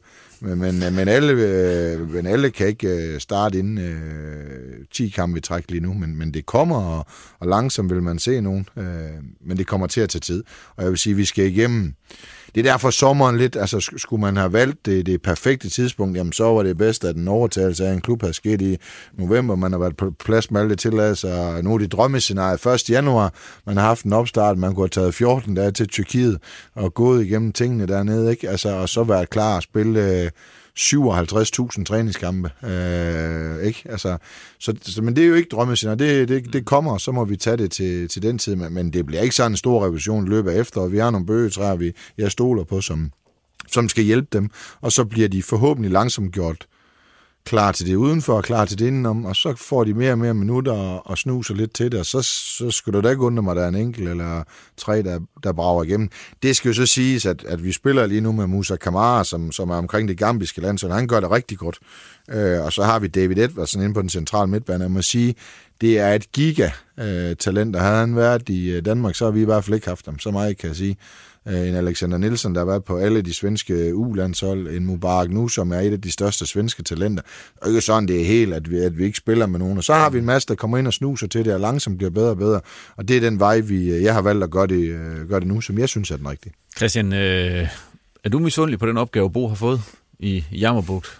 Men alle kan ikke starte inden 10 kampe i træk lige nu. Men det kommer, og langsomt vil man se nogen. Men det kommer til at tage tid. Og jeg vil sige, at vi skal igennem. Det er derfor sommeren lidt, altså skulle man have valgt det perfekte tidspunkt, jamen så var det bedst, at en overtagelse af en klub har sket i november. Man har været på plads med alle det tilladelser. Nu er det drømmescenariet 1. januar. Man har haft en opstart, man kunne have taget 14 dage til Tyrkiet og gået igennem tingene dernede, ikke? Altså, og så være klar at spille 57.000 træningskampe, ikke? Altså, så, men det er jo ikke drømmescenarie. Det kommer, og så må vi tage det til den tid, men det bliver ikke sådan en stor revision i løbet af efteråret. Vi har nogle bøgetræer, jeg stoler på, som skal hjælpe dem, og så bliver de forhåbentlig langsomt gjort klar til det udenfor og klar til det indenom, og så får de mere og mere minutter og snuser lidt til det, og så skulle der da ikke undre mig, at der er en enkelt eller 3, der brager igennem. Det skal jo så siges, at vi spiller lige nu med Musa Kamara, som er omkring det gambiske land, så han gør det rigtig godt. Og så har vi David Edvardsen inde på den centrale midtbane. Jeg må sige, det er et gigatalent, der havde han været i Danmark, så har vi i hvert fald ikke haft ham. Så meget kan jeg sige. En Alexander Nielsen, der har været på alle de svenske U-landshold, en Mubarak Nu, som er et af de største svenske talenter. Og ikke sådan, det er helt, at vi ikke spiller med nogen. Og så har vi en masse, der kommer ind og snuser til det, og langsomt bliver bedre og bedre. Og det er den vej, jeg har valgt at gøre det nu, som jeg synes er den rigtige. Christian, er du misundelig på den opgave, Bo har fået i Jammerbugt?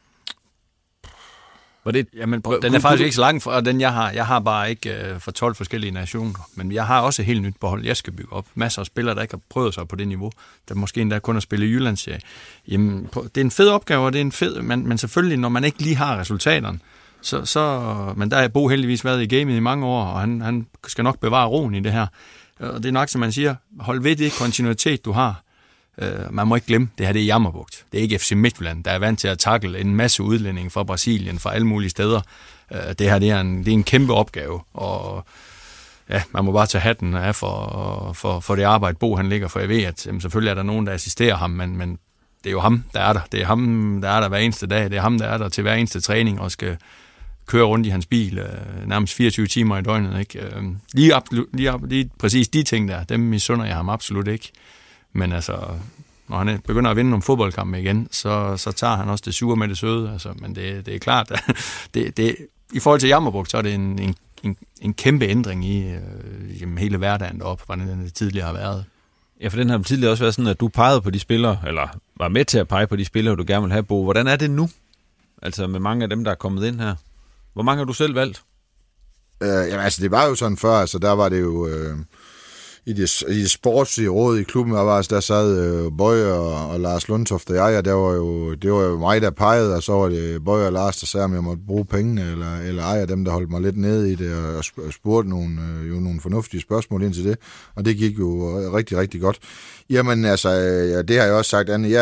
Jamen, den er faktisk ikke så lang fra den, jeg har. Jeg har bare ikke for 12 forskellige nationer. Men jeg har også et helt nyt behold, jeg skal bygge op. Masser af spillere, der ikke har prøvet sig på det niveau. Der måske endda kun har spillet i Jyllandsserie. Jamen, det er en fed opgave, og det er en fed... Men selvfølgelig, når man ikke lige har resultaterne, men der er Bo heldigvis været i gamet i mange år, og han skal nok bevare roen i det her. Og det er nok, som man siger, hold ved det kontinuitet, du har. Man må ikke glemme, det her det er Jammerbugt. Det er ikke FC Midtjylland, der er vant til at tackle en masse udlændinge fra Brasilien, fra alle mulige steder. Det her det er en kæmpe opgave, og ja, man må bare tage hatten af for det arbejde, Bo han ligger, for jeg ved, at selvfølgelig er der nogen, der assisterer ham, men det er jo ham, der er der. Det er ham, der er der hver eneste dag. Det er ham, der er der til hver eneste træning og skal køre rundt i hans bil nærmest 24 timer i døgnet. Ikke? Lige præcis de ting der, dem misunder jeg ham absolut ikke. Men altså, når han begynder at vinde nogle fodboldkampe igen, så tager han også det sure med det søde. Altså, men det er klart, at i forhold til Jammerbugt, så er det en kæmpe ændring i hele hverdagen deroppe, hvordan det tidligere har været. Ja, for den har tidligere også været sådan, at du pegede på de spillere, eller var med til at pege på de spillere, du gerne vil have, Bo. Hvordan er det nu? Altså med mange af dem, der er kommet ind her. Hvor mange har du selv valgt? Jamen altså, det var jo sådan før, altså der var det jo... I det sportslige råd i klubben, der sad Bøje og Lars Lundtoft og jeg, og det var jo mig, der pegede, og så var det Bøje og Lars, der sagde, om jeg måtte bruge penge, eller ej, dem, der holdt mig lidt nede i det, og spurgte nogle fornuftige spørgsmål ind til det, og det gik jo rigtig, rigtig godt. Jamen altså, det har jeg også sagt, Anne,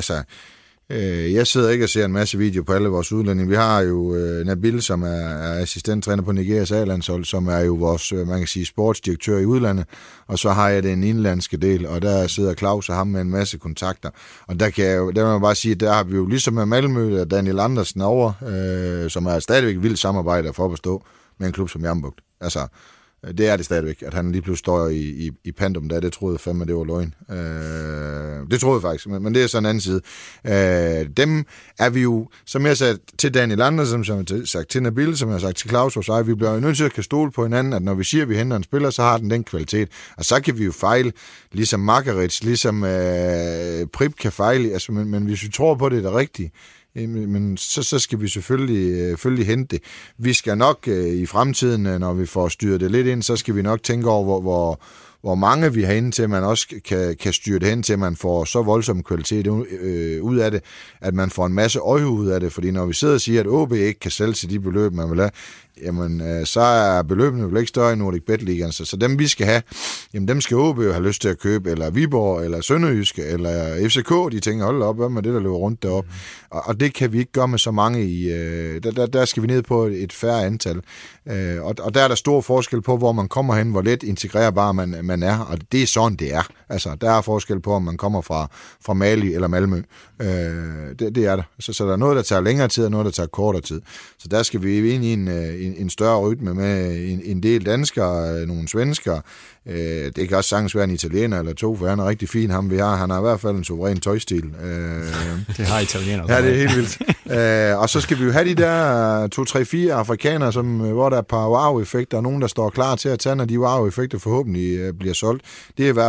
jeg sidder ikke og ser en masse video på alle vores udlændinge. Vi har jo Nabil, som er assistenttræner på Nigerias A-landshold, som er jo vores, man kan sige, sportsdirektør i udlandet, og så har jeg den indlandske del, og der sidder Claus og ham med en masse kontakter. Og der må jeg bare sige, der har vi jo ligesom med Malmø og Daniel Andersen over, som er stadigvæk vildt samarbejder for at stå med en klub som Jammerbugt. Altså, det er det stadigvæk, at han lige pludselig står i Pandum der. Det troede jeg fandme, det var løgn. Det troede jeg faktisk, men det er så en anden side. Dem er vi jo, som jeg sagde til Daniel Andersen, som jeg har sagt til Nabil, som jeg har sagt til Claus, og så vi bliver jo nødt til at kan stole på hinanden, at når vi siger, at vi henter en spiller, så har den kvalitet. Og så kan vi jo fejle, ligesom Margaret, ligesom Prip kan fejle, altså, men hvis vi tror på det, er det rigtigt, men så skal vi selvfølgelig hente det. Vi skal nok i fremtiden, når vi får styret det lidt ind, så skal vi nok tænke over, hvor mange vi har inde til, at man også kan styre det hen til, at man får så voldsom kvalitet ud af det, at man får en masse øje ud af det. Fordi når vi sidder og siger, at OB ikke kan sælge til de beløb, man vil have, jamen så er beløbene vel ikke større i Nordic Bet-ligaen. Så dem vi skal have, jamen dem skal OB jo have lyst til at købe, eller Viborg, eller Sønderjyske, eller FCK, de tænker, hold op, hvad med det, der løber rundt deroppe. Og det kan vi ikke gøre med så mange i, der skal vi ned på et færre antal. Og der er der stor forskel på, hvor man kommer hen, hvor let integrerbar man er, og det er sådan, det er. Altså, der er forskel på, om man kommer fra Mali eller Malmø. Det er der. Så der er noget, der tager længere tid, og noget, der tager kortere tid. Så der skal vi ind i en større rytme med en del danskere, nogle svenskere. Det kan også sagtens være en italiener eller to, for han er rigtig fin, ham vi har. Han har i hvert fald en suveræn tøjstil. Det har italiener. Ja, det er helt vildt. Og så skal vi jo have de der 2-3-4 afrikanere, hvor der er et par wow-effekter, og nogen, der står klar til at tage, når de wow-effekter forhåbentlig bliver solgt. Det er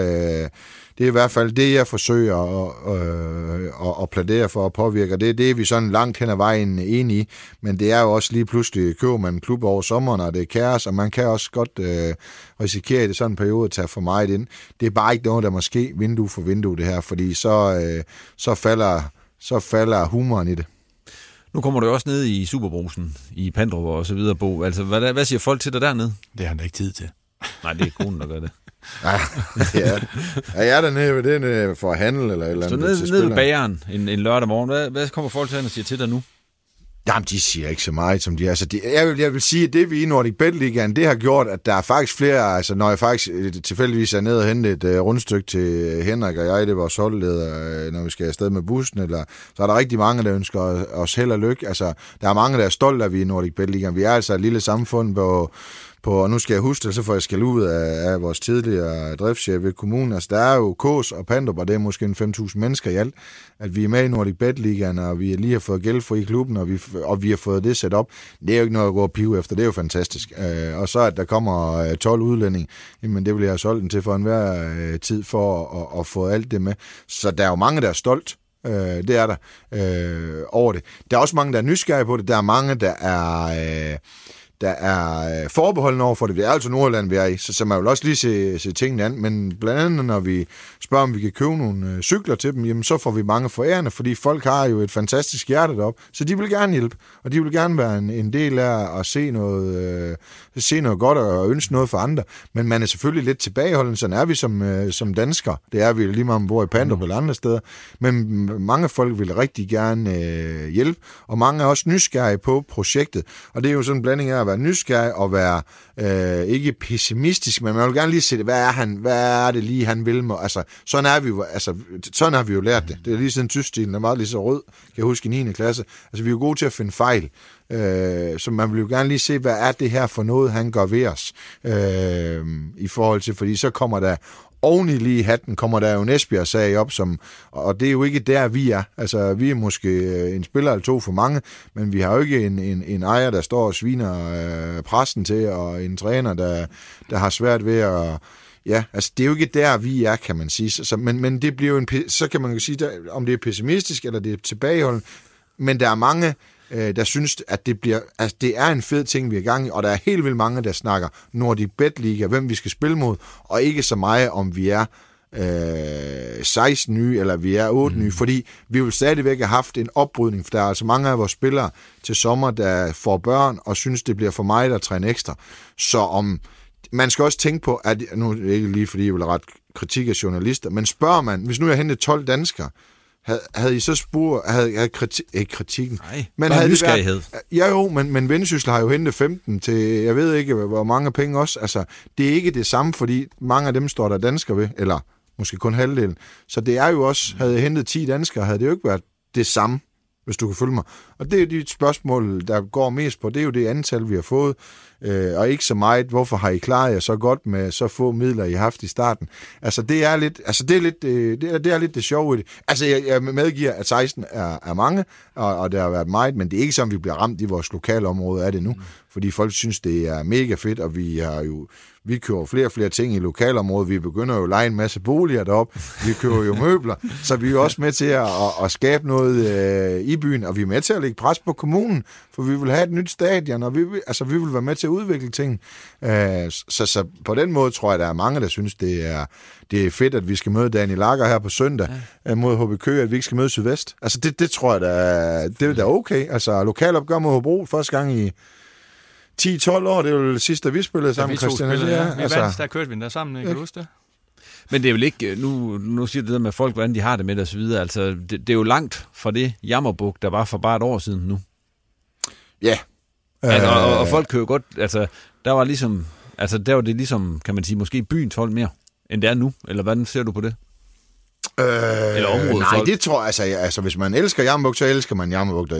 i hvert fald det, jeg forsøger at plædere for at påvirke. Det er vi sådan langt hen ad vejen enige i, men det er jo også lige pludselig, køber man en klub over sommeren, og det er kaos, og man kan også godt risikere i det sådan en periode at tage for meget ind. Det er bare ikke noget, der måske vindue for vindue det her, fordi så falder humoren i det. Nu kommer du også ned i Superbrusen, i Pandrup og så videre, Bo. Altså, hvad siger folk til dig dernede? Det har han da ikke tid til. Nej, det er konen, der gør det. Ja, jeg er dernede ved den for at handle eller et eller andet. Så ned ved bageren en lørdag morgen. Hvad kommer folk til og siger til dig nu? Jamen, de siger ikke så meget, som de er. Altså, jeg vil sige, at det vi i Nordic Bet-ligaen, det har gjort, at der er faktisk flere, altså når jeg faktisk tilfældigvis er nede og hente et rundstykke til Henrik og jeg, det er vores holdleder, når vi skal afsted med bussen, eller, så er der rigtig mange, der ønsker os held og lykke. Altså, der er mange, der er stolte af, at vi i Nordic Bet-ligaen. Vi er altså et lille samfund, og nu skal jeg huske det, så får jeg skal ud af vores tidligere driftschef ved kommunen. Altså, der er jo Kås og Pandrup, og det er måske en 5.000 mennesker i alt, at vi er med i Nordic Bet-ligaen, og vi lige har fået gældfri i klubben, og vi har fået det sat op. Det er jo ikke noget at gå og pive efter, det er jo fantastisk. Og så at der kommer 12 udlændinge, jamen det vil jeg have solgt den til for enhver tid for at få alt det med. Så der er jo mange, der er stolt. Det er der over det. Der er også mange, der er nysgerrige på det. Der er mange, der er forbeholdende over for det. Det er altså Nordjylland, vi er i, så man vil også lige se tingene an. Men blandt andet, når vi spørger, om vi kan købe nogle cykler til dem, jamen så får vi mange forærende, fordi folk har jo et fantastisk hjerte deroppe, så de vil gerne hjælpe, og de vil gerne være en del af at se noget godt og ønske noget for andre. Men man er selvfølgelig lidt tilbageholden, sådan er vi som danskere. Det er vi lige meget, om man bor i Pandrup eller andre steder. Men mange folk vil rigtig gerne hjælpe, og mange er også nysgerrige på projektet. Og det er jo sådan en blanding af at være nysgerrig og være ikke pessimistisk, men man vil gerne lige se det. Hvad er det lige, han vil med? Altså, sådan har vi jo lært det. Det er lige siden tyskstilen, der var lige så rød, kan jeg huske i 9. klasse. Altså, vi er jo gode til at finde fejl. Så man vil jo gerne lige se, hvad er det her for noget, han gør ved os i forhold til, fordi så kommer der oveni lige hatten kommer der jo en Esbjerg-sag op, og det er jo ikke der, vi er. Altså, vi er måske en spiller eller to for mange, men vi har jo ikke en ejer, der står og sviner pressen til, og en træner, der har svært ved at... Ja, altså det er jo ikke der, vi er, kan man sige. Men det bliver jo så kan man jo sige, om det er pessimistisk, eller det er tilbageholdende, men der er mange... der synes, at det er en fed ting, vi er i gang i, og der er helt vildt mange, der snakker Nordic Bet Liga, hvem vi skal spille mod, og ikke så meget, om vi er 16 nye, eller vi er 8 nye, fordi vi vil stadigvæk have haft en opbrydning, for der er altså mange af vores spillere til sommer, der får børn, og synes, det bliver for mig, der træner ekstra. Så man skal også tænke på, at nu er det ikke lige, fordi jeg vil ret kritik af journalister, men spørger man, hvis nu jeg hentede 12 danskere, havde I så spurgt, havde ikke kritikken, nej, men havde nysgerrighed. Ja jo, men Vendsyssel har jo hentet 15 til, jeg ved ikke, hvor mange penge også, altså, det er ikke det samme, fordi mange af dem står der danskere ved, eller måske kun halvdelen, så det er jo også, havde jeg hentet 10 danskere, havde det jo ikke været det samme, hvis du kan følge mig. Og det er jo de spørgsmål, der går mest på, det er jo det antal, vi har fået, og ikke så meget, hvorfor har I klaret jer så godt med så få midler, I har haft i starten. Altså, det er lidt det sjove i det. Altså, jeg medgiver, at 16 er mange, og det har været meget, men det er ikke sådan, vi bliver ramt i vores lokale område af det nu, fordi folk synes, det er mega fedt, og vi køber flere og flere ting i lokalområdet. Vi begynder jo at leje en masse boliger deroppe. Vi køber jo møbler. Så vi er jo også med til at skabe noget i byen, og vi er med til at lægge pres på kommunen, for vi vil have et nyt stadion, og vi vil være med til at udvikle ting. Så på den måde tror jeg, der er mange, der synes, det er fedt, at vi skal møde Daniel Lager her på søndag mod HB Køge, at vi ikke skal møde Sydvest. Altså det tror jeg, det er okay. Altså lokalopgør mod Hobro første gang i 10-12 år, det er jo det sidste, vi spillede sammen. Vi vandt, der kørte vi den der sammen, ikke? Kan du huske det? Men det er jo ikke, nu siger det der med folk, hvordan de har det med det og så videre, altså det er jo langt fra det Jammerbuk, der var for bare et år siden nu. Ja. Og folk kan jo godt, altså der var det ligesom, kan man sige, måske byens hold mere, end det er nu, eller hvordan ser du på det? Eller området? Nej, det tror jeg, altså hvis man elsker Jammerbuk, så elsker man Jammerbuk.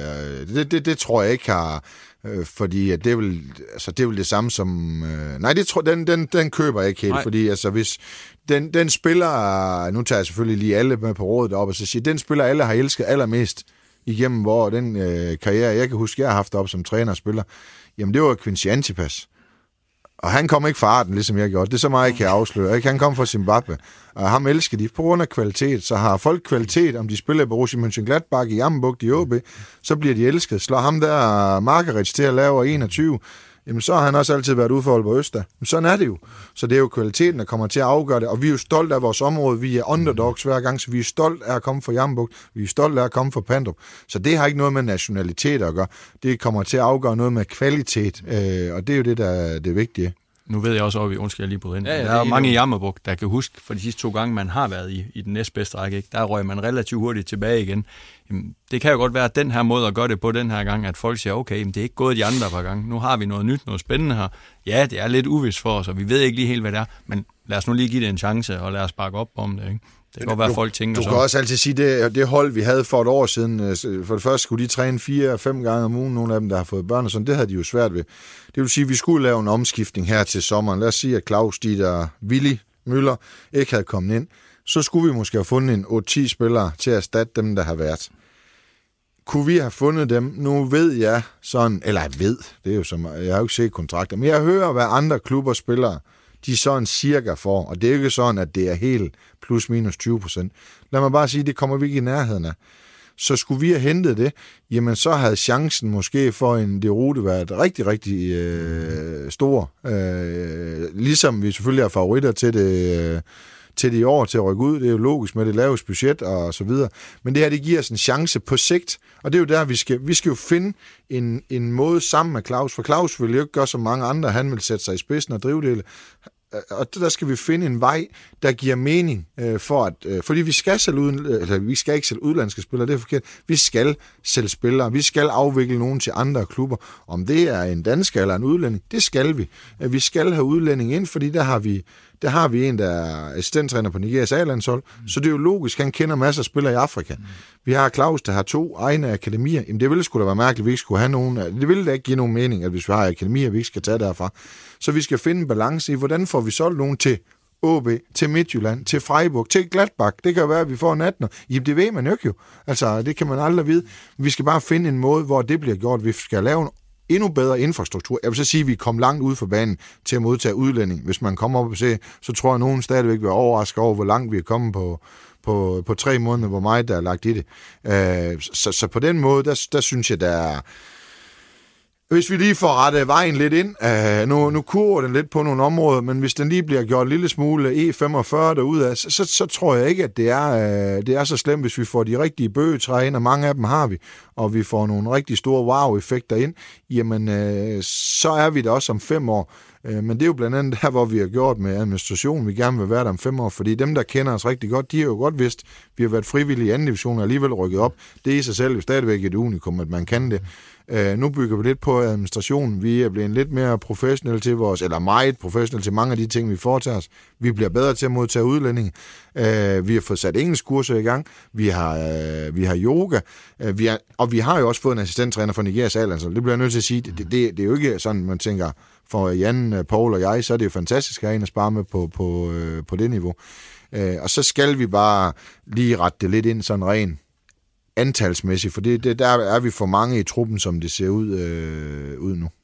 Det tror jeg ikke har... fordi det er vel det samme som... nej, det tror den køber jeg ikke helt, fordi altså hvis den spiller... Nu tager jeg selvfølgelig lige alle med på rådet deroppe, og så siger, den spiller alle har elsket allermest igennem, hvor den karriere, jeg kan huske, jeg har haft op som træner og spiller, jamen det var Quincy Antipas. Og han kom ikke fra Arden, ligesom jeg gjorde. Det er så meget, jeg kan afsløre. Han kom fra Zimbabwe. Og ham elsker de på grund af kvalitet. Så har folk kvalitet, om de spiller i Borussia Mönchengladbach, i Jammerbuk, i OB, så bliver de elsket. Slår ham der Margaret til at lave 21, jamen så har han også altid været ude for Aalborg Øster. Men sådan er det jo. Så det er jo kvaliteten, der kommer til at afgøre det. Og vi er jo stolt af vores område. Vi er underdogs hver gang, så vi er stolt af at komme fra Jammerbuk. Vi er stolt af at komme fra Pandrup. Så det har ikke noget med nationalitet at gøre. Det kommer til at afgøre noget med kvalitet. Og det er jo det, der er det vigtige. Nu ved jeg også, at undskyld, jeg lige på ind. Ja, der er mange i Jammerbuk, der kan huske, for de sidste 2 gange, man har været i den næstbedste række, ikke? Der røg man relativt hurtigt tilbage igen. Jamen, det kan jo godt være, at den her måde at gøre det på den her gang, at folk siger, okay, men det er ikke gået de andre par gange. Nu har vi noget nyt, noget spændende her. Ja, det er lidt uvist for os, og vi ved ikke lige helt, hvad det er, men lad os nu lige give det en chance, og lad os bakke op om det, ikke? Det kan godt være, at folk tænker så. Du kan også altid sige, det hold, vi havde for et år siden, for det første skulle de træne 4-5 gange om ugen, nogle af dem, der har fået børn og sådan, det havde de jo svært ved. Det vil sige, at vi skulle lave en omskiftning her til sommeren. Lad os sige, at Claus, Dieter, Willy, Møller ikke havde kommet ind. Så skulle vi måske have fundet en 8-10 spillere til at erstatte dem, der har været. Kunne vi have fundet dem? Nu ved jeg sådan, eller jeg ved, det er jo som, jeg har jo ikke set kontrakter, men jeg hører, hvad andre klubber spillere, de sådan cirka får, og det er jo ikke sådan, at det er helt plus minus 20%. Lad mig bare sige, det kommer vi ikke i nærheden af. Så skulle vi have hentet det, jamen så havde chancen måske for en derute været rigtig, rigtig stor. Ligesom vi selvfølgelig har favoritter til det i år til at rykke ud. Det er jo logisk med det lave budget og så videre. Men det her, det giver os en chance på sigt, og det er jo der, vi skal jo finde en måde sammen med Claus, for Claus vil jo ikke gøre som mange andre, han vil sætte sig i spidsen og drive det. Og der skal vi finde en vej, der giver mening fordi vi skal vi skal ikke sælge udlandske spillere, det er forkert. Vi skal sælge spillere, vi skal afvikle nogen til andre klubber. Om det er en dansker eller en udlænding, det skal vi. Vi skal have udlænding ind, fordi der har vi en, der er assistenttræner på Nigerias A-landshold, så det er jo logisk, han kender masser af spillere i Afrika. Vi har Claus, der har 2 egne akademier. Jamen det ville sgu da være mærkeligt, at vi ikke skulle have nogen. Det ville da ikke give nogen mening, at hvis vi har akademier, vi ikke skal tage derfra. Så vi skal finde en balance i, hvordan får vi solgt nogen til OB, til Midtjylland, til Freiburg, til Gladbach. Det kan jo være, at vi får en 18'er. Jamen, det ved man jo ikke. Altså, det kan man aldrig vide. Vi skal bare finde en måde, hvor det bliver gjort. Vi skal lave en endnu bedre infrastruktur. Jeg vil så sige, at vi kom langt ud for banen til at modtage udlænding. Hvis man kommer op og ser, så tror jeg, at nogen stadigvæk vil overraske over, hvor langt vi er kommet på 3 måneder, hvor meget der er lagt i det. Så på den måde, der synes jeg, der er... Hvis vi lige får rettet vejen lidt ind, nu kurver den lidt på nogle områder, men hvis den lige bliver gjort en lille smule E45 derudad, så tror jeg ikke, at det er så slemt, hvis vi får de rigtige bøgetræer ind, og mange af dem har vi, og vi får nogle rigtig store wow-effekter ind, jamen så er vi der også om 5 år. Men det er jo blandt andet der, hvor vi har gjort med administrationen. Vi gerne vil være der om 5 år, fordi dem, der kender os rigtig godt, de har jo godt vidst, vi har været frivillige i anden division og alligevel rykket op. Det er i sig selv jo stadigvæk et unikum, at man kan det. Nu bygger vi lidt på administrationen. Vi er blevet lidt mere professionelle til vores, eller meget professionelle til mange af de ting, vi foretager os. Vi bliver bedre til at modtage udlændinge. Vi har fået sat engelskkurser i gang. Vi har yoga. Og vi har jo også fået en assistenttræner fra Nigerias A-landshold. Det bliver jeg nødt til at sige. Det er jo ikke sådan, man tænker, for Jan, Paul og jeg, så er det jo fantastisk at have en at spare med på det niveau. Og så skal vi bare lige rette det lidt ind sådan ren antalsmæssigt, for der er vi for mange i truppen, som det ser ud nu.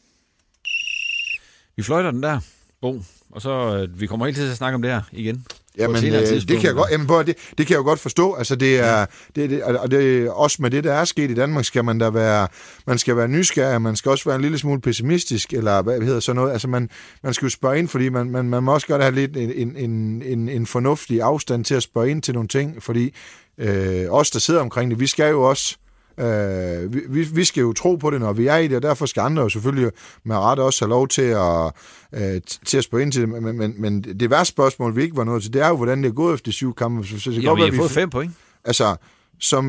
Vi fløjter den der, Bo, og så vi kommer helt til at snakke om det her igen. Jamen, det kan jeg godt, det kan jeg jo godt forstå. Altså, det er også med det, der er sket i Danmark, skal man skal være nysgerrig, man skal også være en lille smule pessimistisk, eller hvad hedder sådan noget. Altså, man skal jo spørge ind, fordi man må også godt have lidt en fornuftig afstand til at spørge ind til nogle ting, fordi os, der sidder omkring det, vi skal jo også vi skal jo tro på det, når vi er i det, og derfor skal andre jo selvfølgelig med ret også have lov til at spørge ind til det, men det værste spørgsmål, vi ikke var nået til, det er jo, hvordan det er gået efter 7 kampe. Så det vi har fået 5 point. Altså, som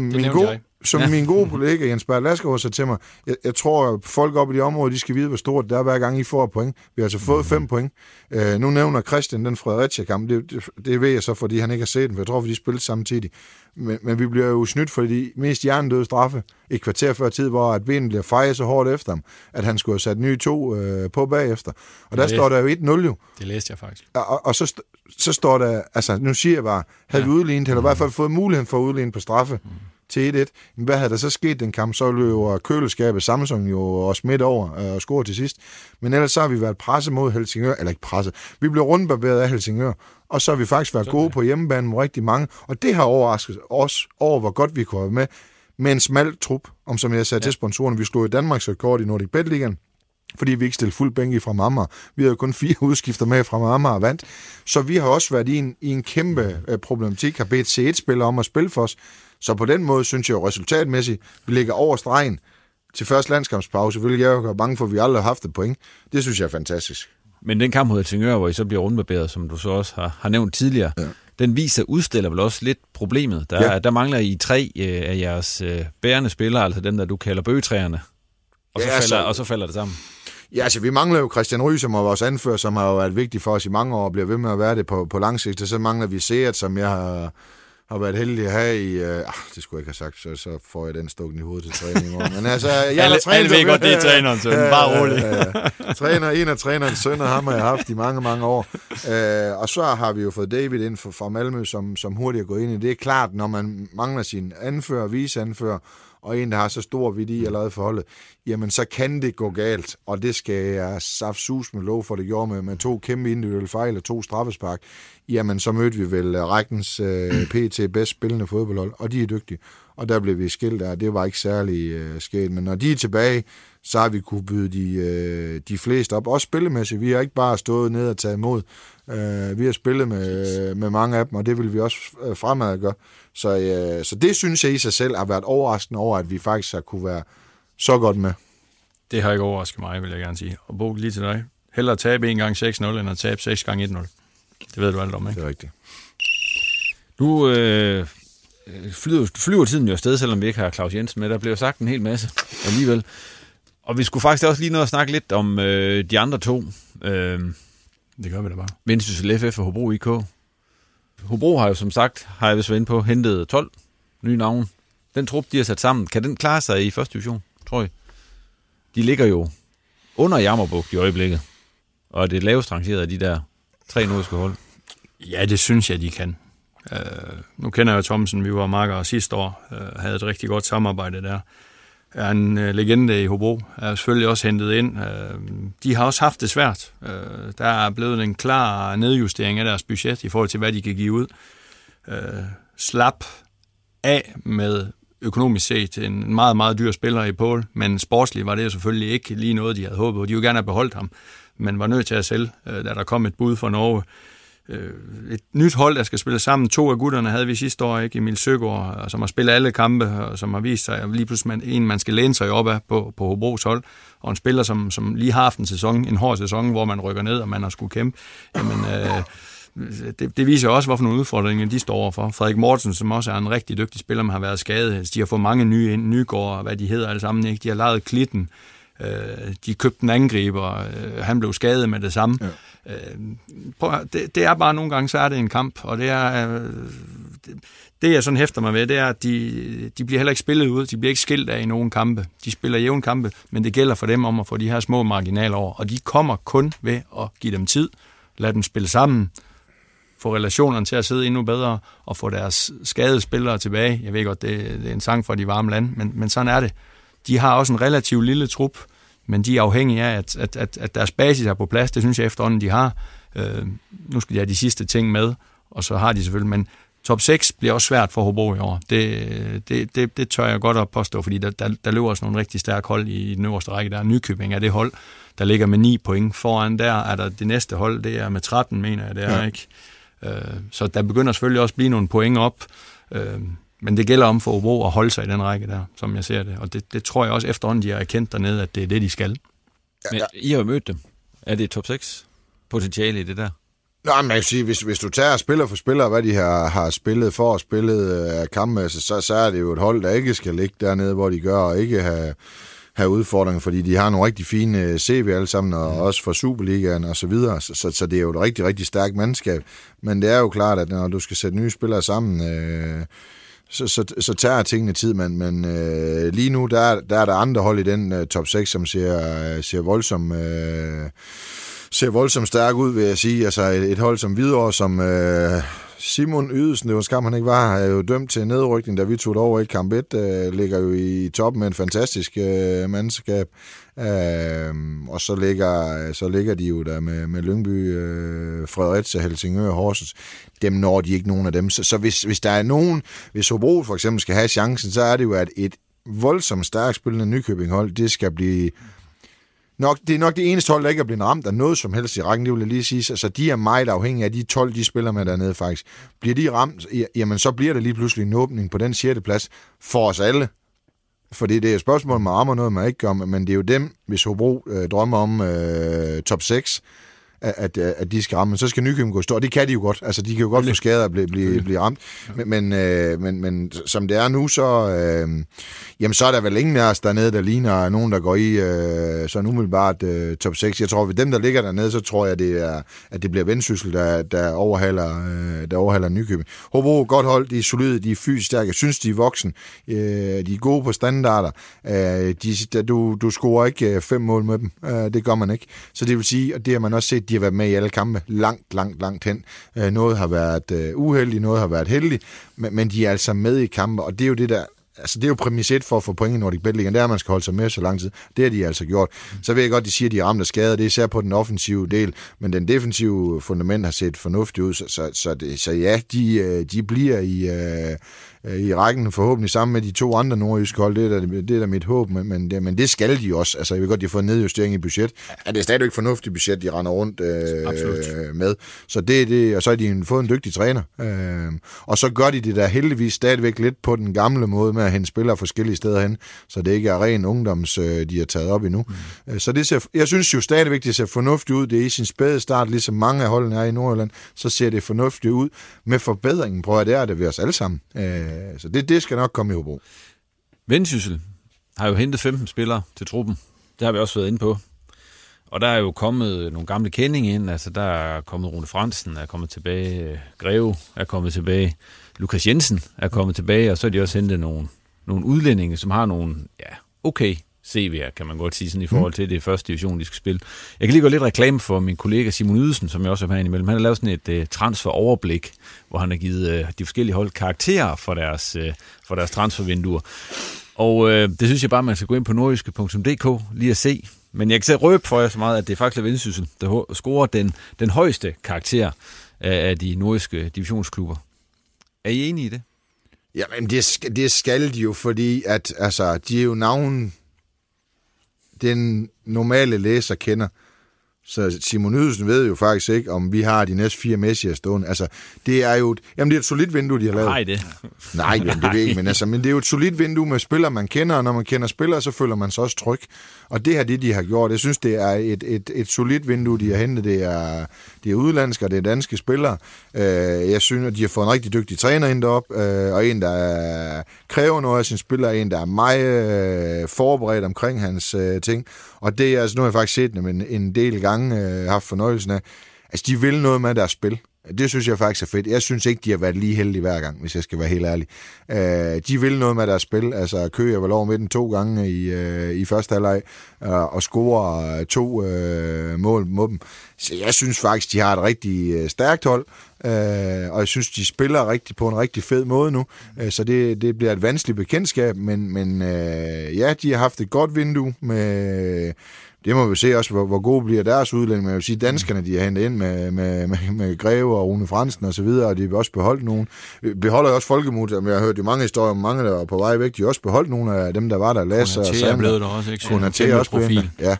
min gode kollega Jens Berg Lasgaard sagde til mig, jeg tror, at folk oppe i de områder, de skal vide, hvor stort det er, hver gang I får et point. Vi har altså fået 5 point. Nu nævner Christian den Fredericia-kamp. Det ved jeg så, fordi han ikke har set den, for jeg tror, at de spillede samtidig. Men vi bliver jo snydt for de mest hjernedøde straffe et kvarter før tid, hvor at benen bliver fejet så hårdt efter ham, at han skulle have sat nye 2 på bagefter. Og der står der jo 1-0 jo. Det læste jeg faktisk. Og så står der, altså nu siger jeg bare, havde vi udlignet, eller i hvert fald fået muligheden for at udligne på straffe til 1-1. Men hvad havde der så sket den kamp? Så løber køleskabet Samsung jo også midt over og scorer til sidst. Men ellers så har vi været presset mod Helsingør, eller ikke presset. Vi blev rundbarberet af Helsingør, og så har vi faktisk været gode på hjemmebane med rigtig mange. Og det har overrasket os over, hvor godt vi kunne være med en smal trup, om som jeg sagde til sponsorerne. Vi slog i Danmarks rekord i Nordic Bet Ligaen, fordi vi ikke stillede fuld bænke fra Amager. Vi havde jo kun 4 udskifter med fra Amager og vandt. Så vi har også været i en kæmpe problematik, har bedt C1-spillere om at spille for os. Så på den måde synes jeg jo resultatmæssigt, vi ligger over stregen til første landskampspause. Selvfølgelig jeg er jo bange for, at vi aldrig har haft et point. Det synes jeg er fantastisk. Men den kamp mod Helsingør, hvor I så bliver rundbarberet, som du så også har nævnt tidligere, den udstiller vel også lidt problemet. Der mangler I 3 af jeres bærende spillere, altså dem, der du kalder bøgetræerne. Og så falder det sammen. Ja, altså vi mangler jo Christian Ry, som er vores anfører, som har jo været vigtig for os i mange år, og bliver ved med at være det på lang sigt. Og så mangler vi Seat, som jeg har været heldig at have i... det skulle jeg ikke have sagt, så får jeg den stukken i hovedet til træning. Men altså, jeg er træner... Alle ved godt, det er træneren søn. Bare roligt. En af trænerens sønner, ham har jeg haft i mange, mange år. Og så har vi jo fået David ind fra Malmø, som hurtigt er gået ind i. Det er klart, når man mangler sin anfører, viceanfører, og en, der har så stor værdi allerede forholdet, jamen så kan det gå galt, og det skal jeg saftsus med lov for, det gjorde med 2 kæmpe individuelle fejl og 2 straffespark. Jamen så mødte vi vel rækkens PT bedst spillende fodboldhold, og de er dygtige. Og der blev vi skilt af, det var ikke særlig sket, men når de er tilbage, så har vi kunne byde de fleste op, også spillemæssigt. Vi har ikke bare stået ned og taget imod. Vi har spillet med mange af dem, og det vil vi også fremad gøre. Så det synes jeg i sig selv har været overraskende over, at vi faktisk har kunne være så godt med. Det har ikke overrasket mig, vil jeg gerne sige. Og Bo, lige til dig. Hellere tabe 1 gang 6-0, end at tabe 6 gange 1-0. Det ved du alt om, ikke? Det er rigtigt. Nu flyver tiden jo afsted, selvom vi ikke har Claus Jensen med. Der bliver sagt en hel masse alligevel. Og vi skulle faktisk også lige nå at snakke lidt om de andre 2. Det gør vi da bare. Vendsyssel FF og Hobro IK. Hobro har jo som sagt, har jeg vist været inde på, hentet 12 nye navne. Den trup, de har sat sammen, kan den klare sig i første division, tror jeg? De ligger jo under Jammerbugt i øjeblikket, og er det lavest rangeret af de der 3 nordiske hold. Ja, det synes jeg, de kan. Nu kender jeg jo Thomsen, vi var makker sidste år, havde et rigtig godt samarbejde der. Er en legende i Hobro, er selvfølgelig også hentet ind. De har også haft det svært. Der er blevet en klar nedjustering af deres budget i forhold til, hvad de kan give ud. Slap af med økonomisk set en meget, meget dyr spiller i Poul, men sportsligt var det jo selvfølgelig ikke lige noget, de havde håbet. De ville gerne have beholdt ham, men var nødt til at sælge, da der kom et bud fra Norge. Et nyt hold, der skal spille sammen. 2 af gutterne havde vi sidste år, ikke? Emil Søgaard, som har spillet alle kampe, og som har vist sig, lige pludselig man skal læne sig op af på Hobros hold, og en spiller, som lige har haft en hård sæson, hvor man rykker ned, og man har skulle kæmpe. Jamen, det viser også, hvorfor nogle udfordringer de står overfor. Frederik Mortensen, som også er en rigtig dygtig spiller, men har været skadet. De har fået mange nye ind, Nygaard, hvad de hedder alle sammen, ikke? De har lejet Klitten. De købte en angriber, han blev skadet med det samme. Ja. Det er bare nogle gange, så er det en kamp, og det jeg sådan hæfter mig ved, det er, at de bliver heller ikke spillet ud, de bliver ikke skilt af i nogen kampe. De spiller jævn kampe, men det gælder for dem om at få de her små marginaler over, og de kommer kun ved at give dem tid, lade dem spille sammen, få relationerne til at sidde endnu bedre, og få deres skadede spillere tilbage. Jeg ved godt, det er en sang fra de varme lande, men sådan er det. De har også en relativt lille trup, men de er afhængige af, at deres basis er på plads. Det synes jeg efterhånden, de har. Nu skal de have de sidste ting med, og så har de selvfølgelig, men top 6 bliver også svært for Hobro i år. Det tør jeg godt at påstå, fordi der løber også nogle rigtig stærke hold i den øverste række. Der er Nykøbing af det hold, der ligger med 9 point. Foran der er der det næste hold, det er med 13, mener jeg, det er, ikke? Så der begynder selvfølgelig også at blive nogle point op, men det gælder om for Hobro at holde sig i den række der, som jeg ser det. Og det tror jeg også efterhånden, de har erkendt dernede, at det er det, de skal. Men I har jo mødt dem. Er det top 6 potentiale i det der? Nej, men jeg kan sige, hvis du tager spiller for spiller, hvad de har spillet for og spillet af kampe, så er det jo et hold, der ikke skal ligge dernede, hvor de gør, og ikke have udfordringer, fordi de har nogle rigtig fine CV alle sammen, og også for Superligaen og så videre, så det er jo et rigtig, rigtig stærkt mandskab. Men det er jo klart, at når du skal sætte nye spillere sammen, så tager tingene tid, men lige nu, der er der andre hold i den top 6, som ser voldsomt stærk ud, vil jeg sige. Altså et hold som Hvidovre, som Simon Ydelsen, det var skam, han ikke var, er jo dømt til nedrykning, da vi tog det over i kamp 1, ligger jo i toppen med en fantastisk mandskab. Og så ligger de jo der med Lyngby, Fredericia, Helsingør og Horsens. Dem når de ikke nogen af dem. Så hvis der er nogen, hvis Hobro for eksempel skal have chancen, så er det jo, at et voldsomt stærkt spillende Nykøbing-hold, det skal blive... Det er nok det eneste hold, der ikke er blevet ramt af noget som helst i rækken, det vil jeg lige sige. Så de er meget afhængige af de 12, de spiller med dernede faktisk. Bliver de ramt, jamen så bliver der lige pludselig en åbning på den 6. plads for os alle. Fordi det er et spørgsmål, man rammer noget, man ikke gør, men det er jo dem, hvis Hobro drømmer om top 6, at de skal ramme. Så skal Nykøbing gå stå, og det kan de jo godt. Altså, de kan jo godt få skader og blive ramt. Men som det er nu, så er der vel ingen af os dernede, der ligner nogen, der går i sådan umiddelbart top 6. Jeg tror, ved dem, der ligger dernede, så tror jeg, at det bliver Vendsyssel, der overhaler Nykøbing. Hobro, godt hold, de er solide, de er fysisk stærke. Jeg synes, de er voksen. De er gode på standarder. Du scorer ikke 5 mål med dem. Det gør man ikke. Så det vil sige, at det har man også set, de har været med i alle kampe langt hen. Noget har været uheldigt, noget har været heldigt, men de er altså med i kampe, og det er jo det der, altså det er jo præmis 1 for at få point i Nordic Bet League, det er, at man skal holde sig med så lang tid. Det har de altså gjort. Så ved jeg godt, de siger, at de er ramt af skader, det er især på den offensive del, men den defensive fundament har set fornuftigt ud, så ja, de bliver i rækken forhåbentlig sammen med de 2 andre nordjyske hold. Det er da mit håb, men det skal de også. Altså, jeg ved godt, de har fået en nedjustering i budget. Ja, det er stadigvæk et fornuftigt budget, de render rundt med. Så det, og så har de fået en dygtig træner. Og så gør de det der heldigvis stadigvæk lidt på den gamle måde med at hente spillere forskellige steder hen, så det ikke er ren ungdoms, de har taget op endnu. Så jeg synes jo stadigvæk, det ser fornuftigt ud. Det er i sin spæde start, ligesom mange af holdene er i Nordjylland, så ser det fornuftigt ud med forbedringen. Prøv at det er det ved os alle sammen. Så det skal nok komme i Hobro. Vendsyssel har jo hentet 15 spillere til truppen. Det har vi også været inde på. Og der er jo kommet nogle gamle kendinge ind. Altså, der er kommet Rune Fransen, er kommet tilbage. Greve er kommet tilbage. Lukas Jensen er kommet tilbage. Og så er de også hentet nogle udlændinge, som har nogle okay CV'er, kan man godt sige, sådan i forhold til det første division, de skal spille. Jeg kan lige gå lidt reklame for min kollega Simon Ydelsen, som jeg også er med imellem. Han har lavet sådan et transferoverblik, hvor han har givet de forskellige hold karakterer for deres transfervinduer. Og det synes jeg bare, man skal gå ind på nordjyske.dk lige at se. Men jeg kan selv røbe for jer så meget, at det er faktisk Vendsyssel, der scorer den højeste karakter af de nordjyske divisionsklubber. Er I enige i det? Jamen, det skal de jo, fordi at, altså, de er jo navn, den normale læser kender. Så Simon Ydelsen ved jo faktisk ikke, om vi har de næste 4 Messier stående. Altså, det er jo det er et solidt vindue, de har lavet. Nej, det. Nej, det ved jeg ikke, men det er jo et solidt vindue med spillere, man kender, og når man kender spillere, så føler man sig også tryg. Og det her, de har gjort, jeg synes, det er et solidt vindue, de har hentet. Det er udlandske, og det er danske spillere. Jeg synes, at de har fået en rigtig dygtig træner ind deroppe, og en, der kræver noget af sine spillere, en, der er meget forberedt omkring hans ting. Og det er altså, nu har jeg faktisk set dem en del gange, haft fornøjelsen af. Altså, de vil noget med deres spil. Det synes jeg faktisk er fedt. Jeg synes ikke, de har været lige heldige hver gang, hvis jeg skal være helt ærlig. De vil noget med deres spil. Altså, Køge var over med den 2 gange i første halvleg og scorer 2 mål mod dem. Så jeg synes faktisk, de har et rigtig stærkt hold, og jeg synes, de spiller på en rigtig fed måde nu. Så det bliver et vanskeligt bekendtskab, men ja, de har haft et godt vindue med... Det må vi se også, hvor gode bliver deres udlænding. Men jeg vil sige, danskerne, de har hentet ind med Greve og Rune Fransen og så videre, og de har også beholdt nogen. Beholder jo også Folkemut, jeg har hørt jo mange historier om mange, der var på vej væk. De har også beholdt nogle af dem, der var der. Lasse og Sander. Konaté er blevet der også, ikke? Konaté er også profil. Ja.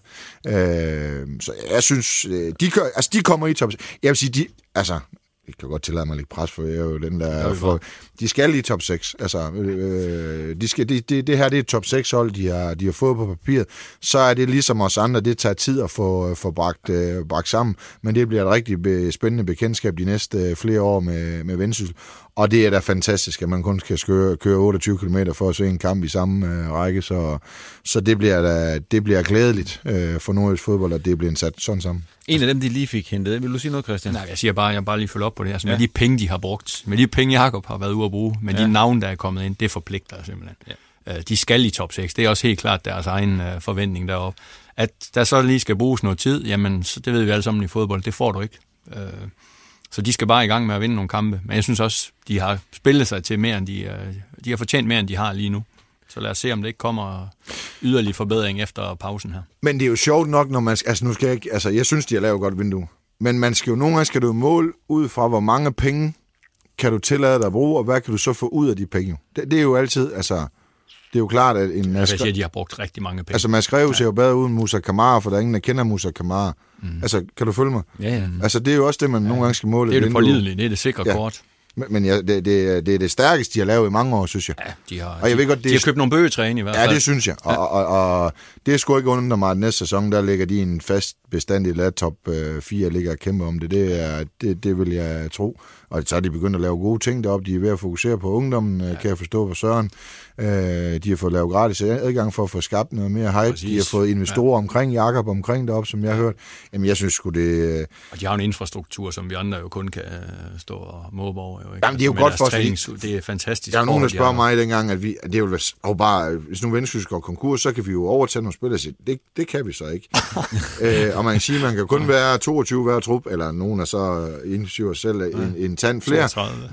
Så jeg synes, de kommer i top. Jeg vil sige, jeg kan godt tillade mig at lægge pres, for jeg er jo den der... de skal i top 6. Altså, det her det er et top 6 hold, de har fået på papiret. Så er det ligesom os andre, det tager tid at få bragt sammen. Men det bliver et rigtig spændende bekendtskab de næste flere år med Vendsyssel. Og det er da fantastisk, at man kun skal køre 28 km for at se en kamp i samme række. Så det bliver glædeligt for nordjysk fodbold, at det bliver sat sådan sammen. En af dem, de lige fik hentet. Vil du sige noget, Christian? Nej, jeg bare lige følger op på det her. Med de penge, de har brugt, med de penge, Jakob har været ude at bruge, med de navne, der er kommet ind, det forpligter simpelthen. Ja. De skal i top 6. Det er også helt klart deres egen forventning deroppe. At der så lige skal bruges noget tid, jamen, det ved vi alle sammen i fodbold, det får du ikke. Så de skal bare i gang med at vinde nogle kampe. Men jeg synes også, de har spillet sig til mere, end de har fortjent mere, end de har lige nu. Så lad os se, om det ikke kommer yderligere forbedring efter pausen her. Men det er jo sjovt nok, når man... Altså, nu skal jeg ikke... Altså, jeg synes, de har lavet godt vindue. Men man skal jo nogle gange skal du måle ud fra, hvor mange penge kan du tillade dig at bruge, og hvad kan du så få ud af de penge? Det er jo altid... Altså, det er jo klart, at en... Jeg siger, de har brugt rigtig mange penge. Altså, Mads Greve ser jo bedre uden Musa Kamara, for der er ingen, der kender Musa Kamara. Altså, kan du følge mig? Ja. Altså, det er jo også det, man nogle gange skal måle. Det er det pålidelige, det er det sikre kort. Men det er det stærkeste, de har lavet i mange år, synes jeg. Ja, de har købt nogle bøgetræne i hvert fald. Ja, det synes jeg. Og det er sgu ikke under mig, at næste sæson, der ligger de en fast bestandig top 4, ligger og kæmper om det. Det vil jeg tro. Og så er de begyndt at lave gode ting deroppe. De er ved at fokusere på ungdommen, kan jeg forstå på Søren. De har fået lavet gratis adgang for at få skabt noget mere hype. Præcis. De har fået investorer omkring Jakob omkring deroppe, som jeg har hørt. Jamen, jeg synes sgu det... Og de har en infrastruktur, som vi andre jo kun kan stå og måbe over. Jo, ikke? Jamen, det er jo godt for os. Det er fantastisk. Der er nogen, der spørger mig dengang, at det er jo bare... Hvis nu Vendsyssel går konkurs, så kan vi jo overtage nogle spillere. Det kan vi så ikke. Og man kan sige, at man kan kun være 22 hver trup, eller nogen er så inklusive selv en tand flere.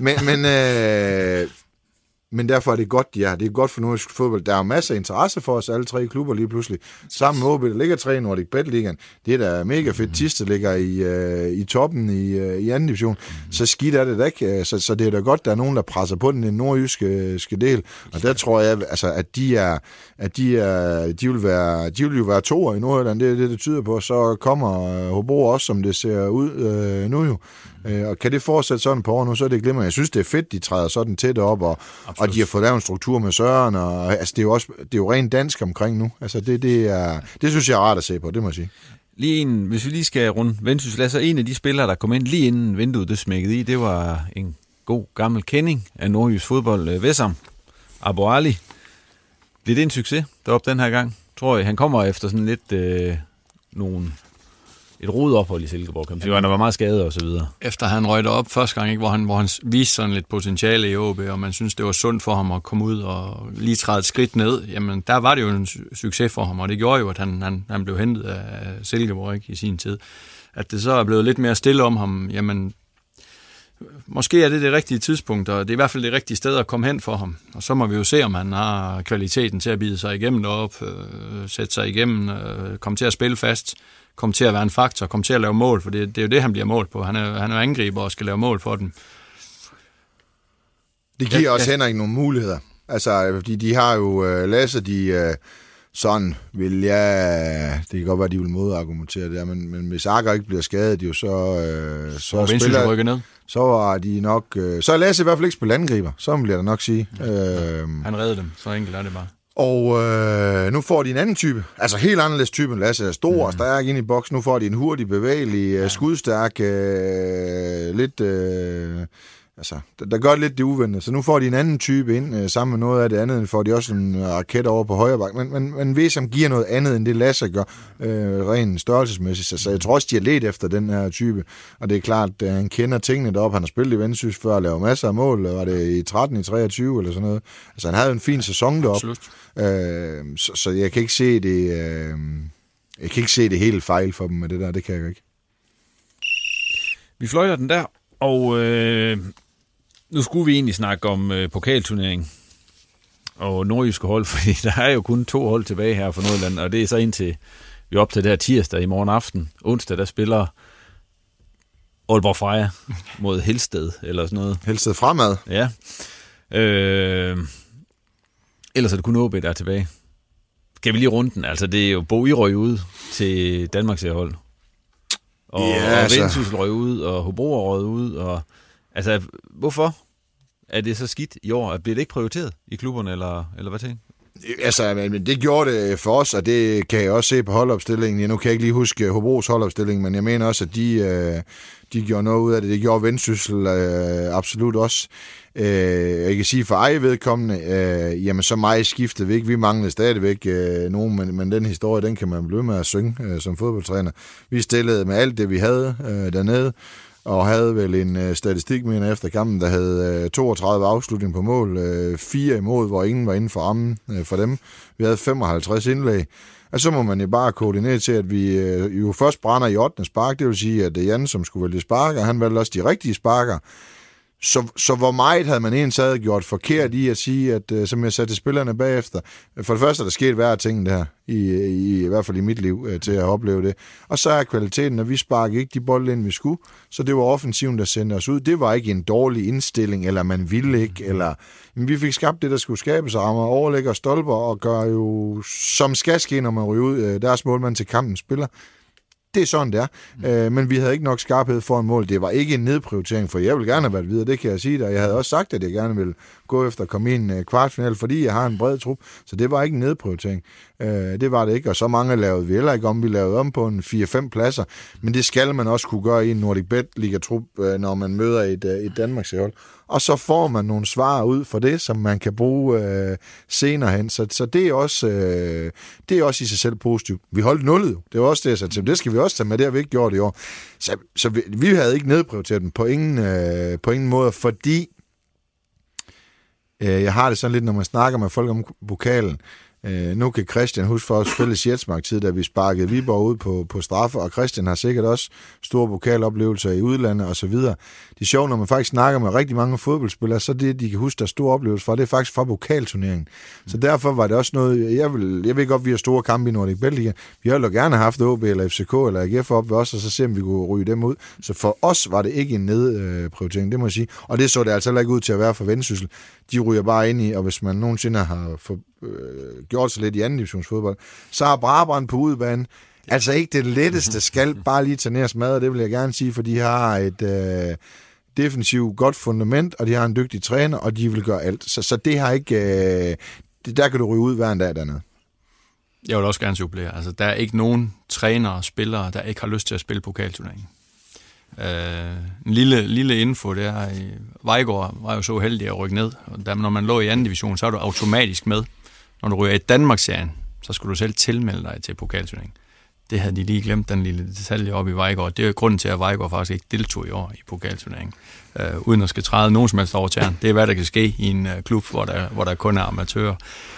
Men derfor er det godt, ja. Det er godt for nordisk fodbold. Der er masser af interesse for os, alle 3 klubber lige pludselig. Sammen med OB, der ligger 3 i Nordic Bet-ligaen. Det er da mega fedt. Tiste ligger i toppen i anden division. Så skidt er det da ikke. Så det er da godt, der er nogen, der presser på den nordjyske del. Og der tror jeg, altså, at de vil jo være 2'er i Nordjylland. Det er det tyder på. Så kommer Hobro også, som det ser ud nu jo. Og kan det fortsætte sådan på år nu, så er det glimrende. Jeg synes, det er fedt, de træder sådan tæt op, og de har fået lavet en struktur med Søren, og altså, det er jo rent dansk omkring nu. Altså, det synes jeg er rart at se på, det må jeg sige. Hvis vi lige skal runde Vendsyssel, så en af de spillere, der kom ind lige inden vinduet det smækkede i, det var en god gammel kending af nordjysk fodbold, Vessam Abu Ali. Bliver det en succes deroppe den her gang? Tror jeg, han kommer efter sådan lidt nogle rod ophold i Silkeborg, kan man sige. Han var meget skadet og så videre. Efter han røg op første gang, ikke, hvor han viste sådan lidt potentiale i OB, og man synes det var sundt for ham at komme ud og lige træde et skridt ned, jamen der var det jo en succes for ham, og det gjorde jo, at han blev hentet af Silkeborg, ikke, i sin tid. At det så er blevet lidt mere stille om ham, jamen måske er det rigtige tidspunkt, og det er i hvert fald det rigtige sted at komme hen for ham. Og så må vi jo se, om han har kvaliteten til at bide sig igennem derop, sætte sig igennem, komme til at spille fast, komme til at være en faktor, komme til at lave mål, for det er jo det, han bliver målt på. Han er angriber og skal lave mål for dem. Det giver også Henrik nogle muligheder. Altså, fordi de har jo Lasse, sådan vil jeg... Det kan godt være, de vil modargumentere det, men hvis Akker ikke bliver skadet, jo så spiller... rykker ned. Så var de nok... så er Lasse i hvert fald ikke spillet angriber, så bliver der nok sige. Han redder dem, så enkelt er det bare. Og nu får de en anden type, altså helt anderledes type. Lasse er stor og stærk ind i boksen. Nu får de en hurtig, bevægelig, skudstærk, lidt... Altså, der gør lidt det uventede. Så nu får de en anden type ind, sammen med noget af det andet, får de også en raket over på højre bak. Men ved, som giver noget andet, end det Lasse gør, rent størrelsesmæssigt. Så jeg tror også, de har let efter den her type. Og det er klart, at han kender tingene deroppe. Han har spillet i Vendsyssel før og lavet masser af mål. Var det i 13, i 23 eller sådan noget? Altså, han havde en fin sæson deroppe. Så jeg kan ikke se det... jeg kan ikke se det helt fejl for dem med det der. Det kan jeg ikke. Vi fløjter den der, og... Nu skulle vi egentlig snakke om pokalturnering og nordjyske hold, fordi der er jo kun 2 hold tilbage her for Nordjylland, og det er så indtil vi er op til der tirsdag i morgen aften. Onsdag, der spiller Aalborg Freja mod Helsted, eller sådan noget. Helsted Fremad. Ja. Ellers er det kun OB, der er tilbage. Skal vi lige runde den? Altså, det er jo Bo I røg ud til Danmarks hold. Og Vendsyssel røg ud, og Hobro røg ud, og altså, hvorfor er det så skidt i år? Bliver det ikke prioriteret i klubberne, eller hvad tænker? Altså, det gjorde det for os, og det kan jeg også se på holdopstillingen. Nu kan jeg ikke lige huske Hobros holdopstilling, men jeg mener også, at de gjorde noget ud af det. Det gjorde Vendsyssel absolut også. Jeg kan sige for egen vedkommende, jamen så meget skiftede vi ikke. Vi manglede stadigvæk nogen, men den historie, den kan man blive med at synge som fodboldtræner. Vi stillede med alt det, vi havde dernede, og havde vel en statistik med efter kampen, der havde 32 afslutninger på mål, 4 imod, hvor ingen var inden for rammen for dem. Vi havde 55 indlæg. Og så må man jo bare koordinere til, at vi jo først brænder i 8. spark, det vil sige, at det er Jan, som skulle vælge sparker, han valgte også de rigtige sparker. Så hvor meget havde man egentlig gjort forkert i at sige, at som jeg sagde til spillerne bagefter, for det første er der sket hver ting der, i hvert fald i mit liv, til at opleve det. Og så er kvaliteten, at vi sparker ikke de bolde ind, vi skulle, så det var offensiven, der sendte os ud. Det var ikke en dårlig indstilling, eller man ville ikke, eller men vi fik skabt det, der skulle skabes, og rammer overlægger stolper, og gør jo, som skal ske, når man ryger ud, deres målmand til kampen spiller. Det er sådan, det er. Men vi havde ikke nok skarphed for en mål. Det var ikke en nedprioritering, for jeg vil gerne have været videre, det kan jeg sige dig. Jeg havde også sagt, at jeg gerne ville gå efter at komme i en kvartfinal, fordi jeg har en bred trup. Så det var ikke en nedprioritering. Det var det ikke, og så mange lavede vi heller ikke om. Vi lavede om på en 4-5 pladser, men det skal man også kunne gøre i en Nordic Bet Liga-trup, når man møder et Danmarks hold. Og så får man nogle svar ud for det, som man kan bruge senere hen. Så det er også i sig selv positivt. Vi holdt nullet. Det var også det, jeg sagde til. Det skal vi også tage med. Det har vi ikke gjort i år. Så vi havde ikke nedprioriteret dem på ingen måde, fordi jeg har det sådan lidt, når man snakker med folk om pokalen. Nu kan Christian huske for os fælles Jetsmark-tid, da vi sparkede Viborg ud på straffe, og Christian har sikkert også store pokaloplevelser i udlandet og så videre. Det er sjovt, når man faktisk snakker med rigtig mange fodboldspillere, så det, de kan huske, der er store oplevelser fra, det er faktisk fra pokalturneringen. Så derfor var det også noget, jeg ved godt, vi har store kampe i Nordic Bet Liga. Vi har jo gerne haft OB eller FCK eller AGF op ved os, og så se, om vi kunne ryge dem ud. Så for os var det ikke en nedprioritering, det må jeg sige. Og det så det altså ikke ud til at være for Vendsyssel. De ryger bare ind i, og hvis man nogensinde har gjort sig lidt i anden divisionsfodbold, så har Brabrand på udebane altså ikke det letteste skal bare lige tage ned og smadre, det vil jeg gerne sige, for de har et defensivt godt fundament, og de har en dygtig træner, og de vil gøre alt. Så det har ikke... der kan du ryge ud hver en dag dernede. Jeg vil også gerne supplere. Altså, der er ikke nogen trænere og spillere, der ikke har lyst til at spille pokalturneringen. En lille info, det er, Vejgaard var jo så heldig at rykke ned, og når man lå i anden division, så er du automatisk med. Når du ryger i Danmarksserien, så skulle du selv tilmelde dig til pokalturneringen. Det havde de lige glemt, den lille detalje oppe i Vejgaard. Det er jo grunden til, at Vejgaard faktisk ikke deltog i år i pokalturneringen. Uden at skal træde nogen som helst over tæren. Det er, hvad der kan ske i en klub, hvor der kun er amatører.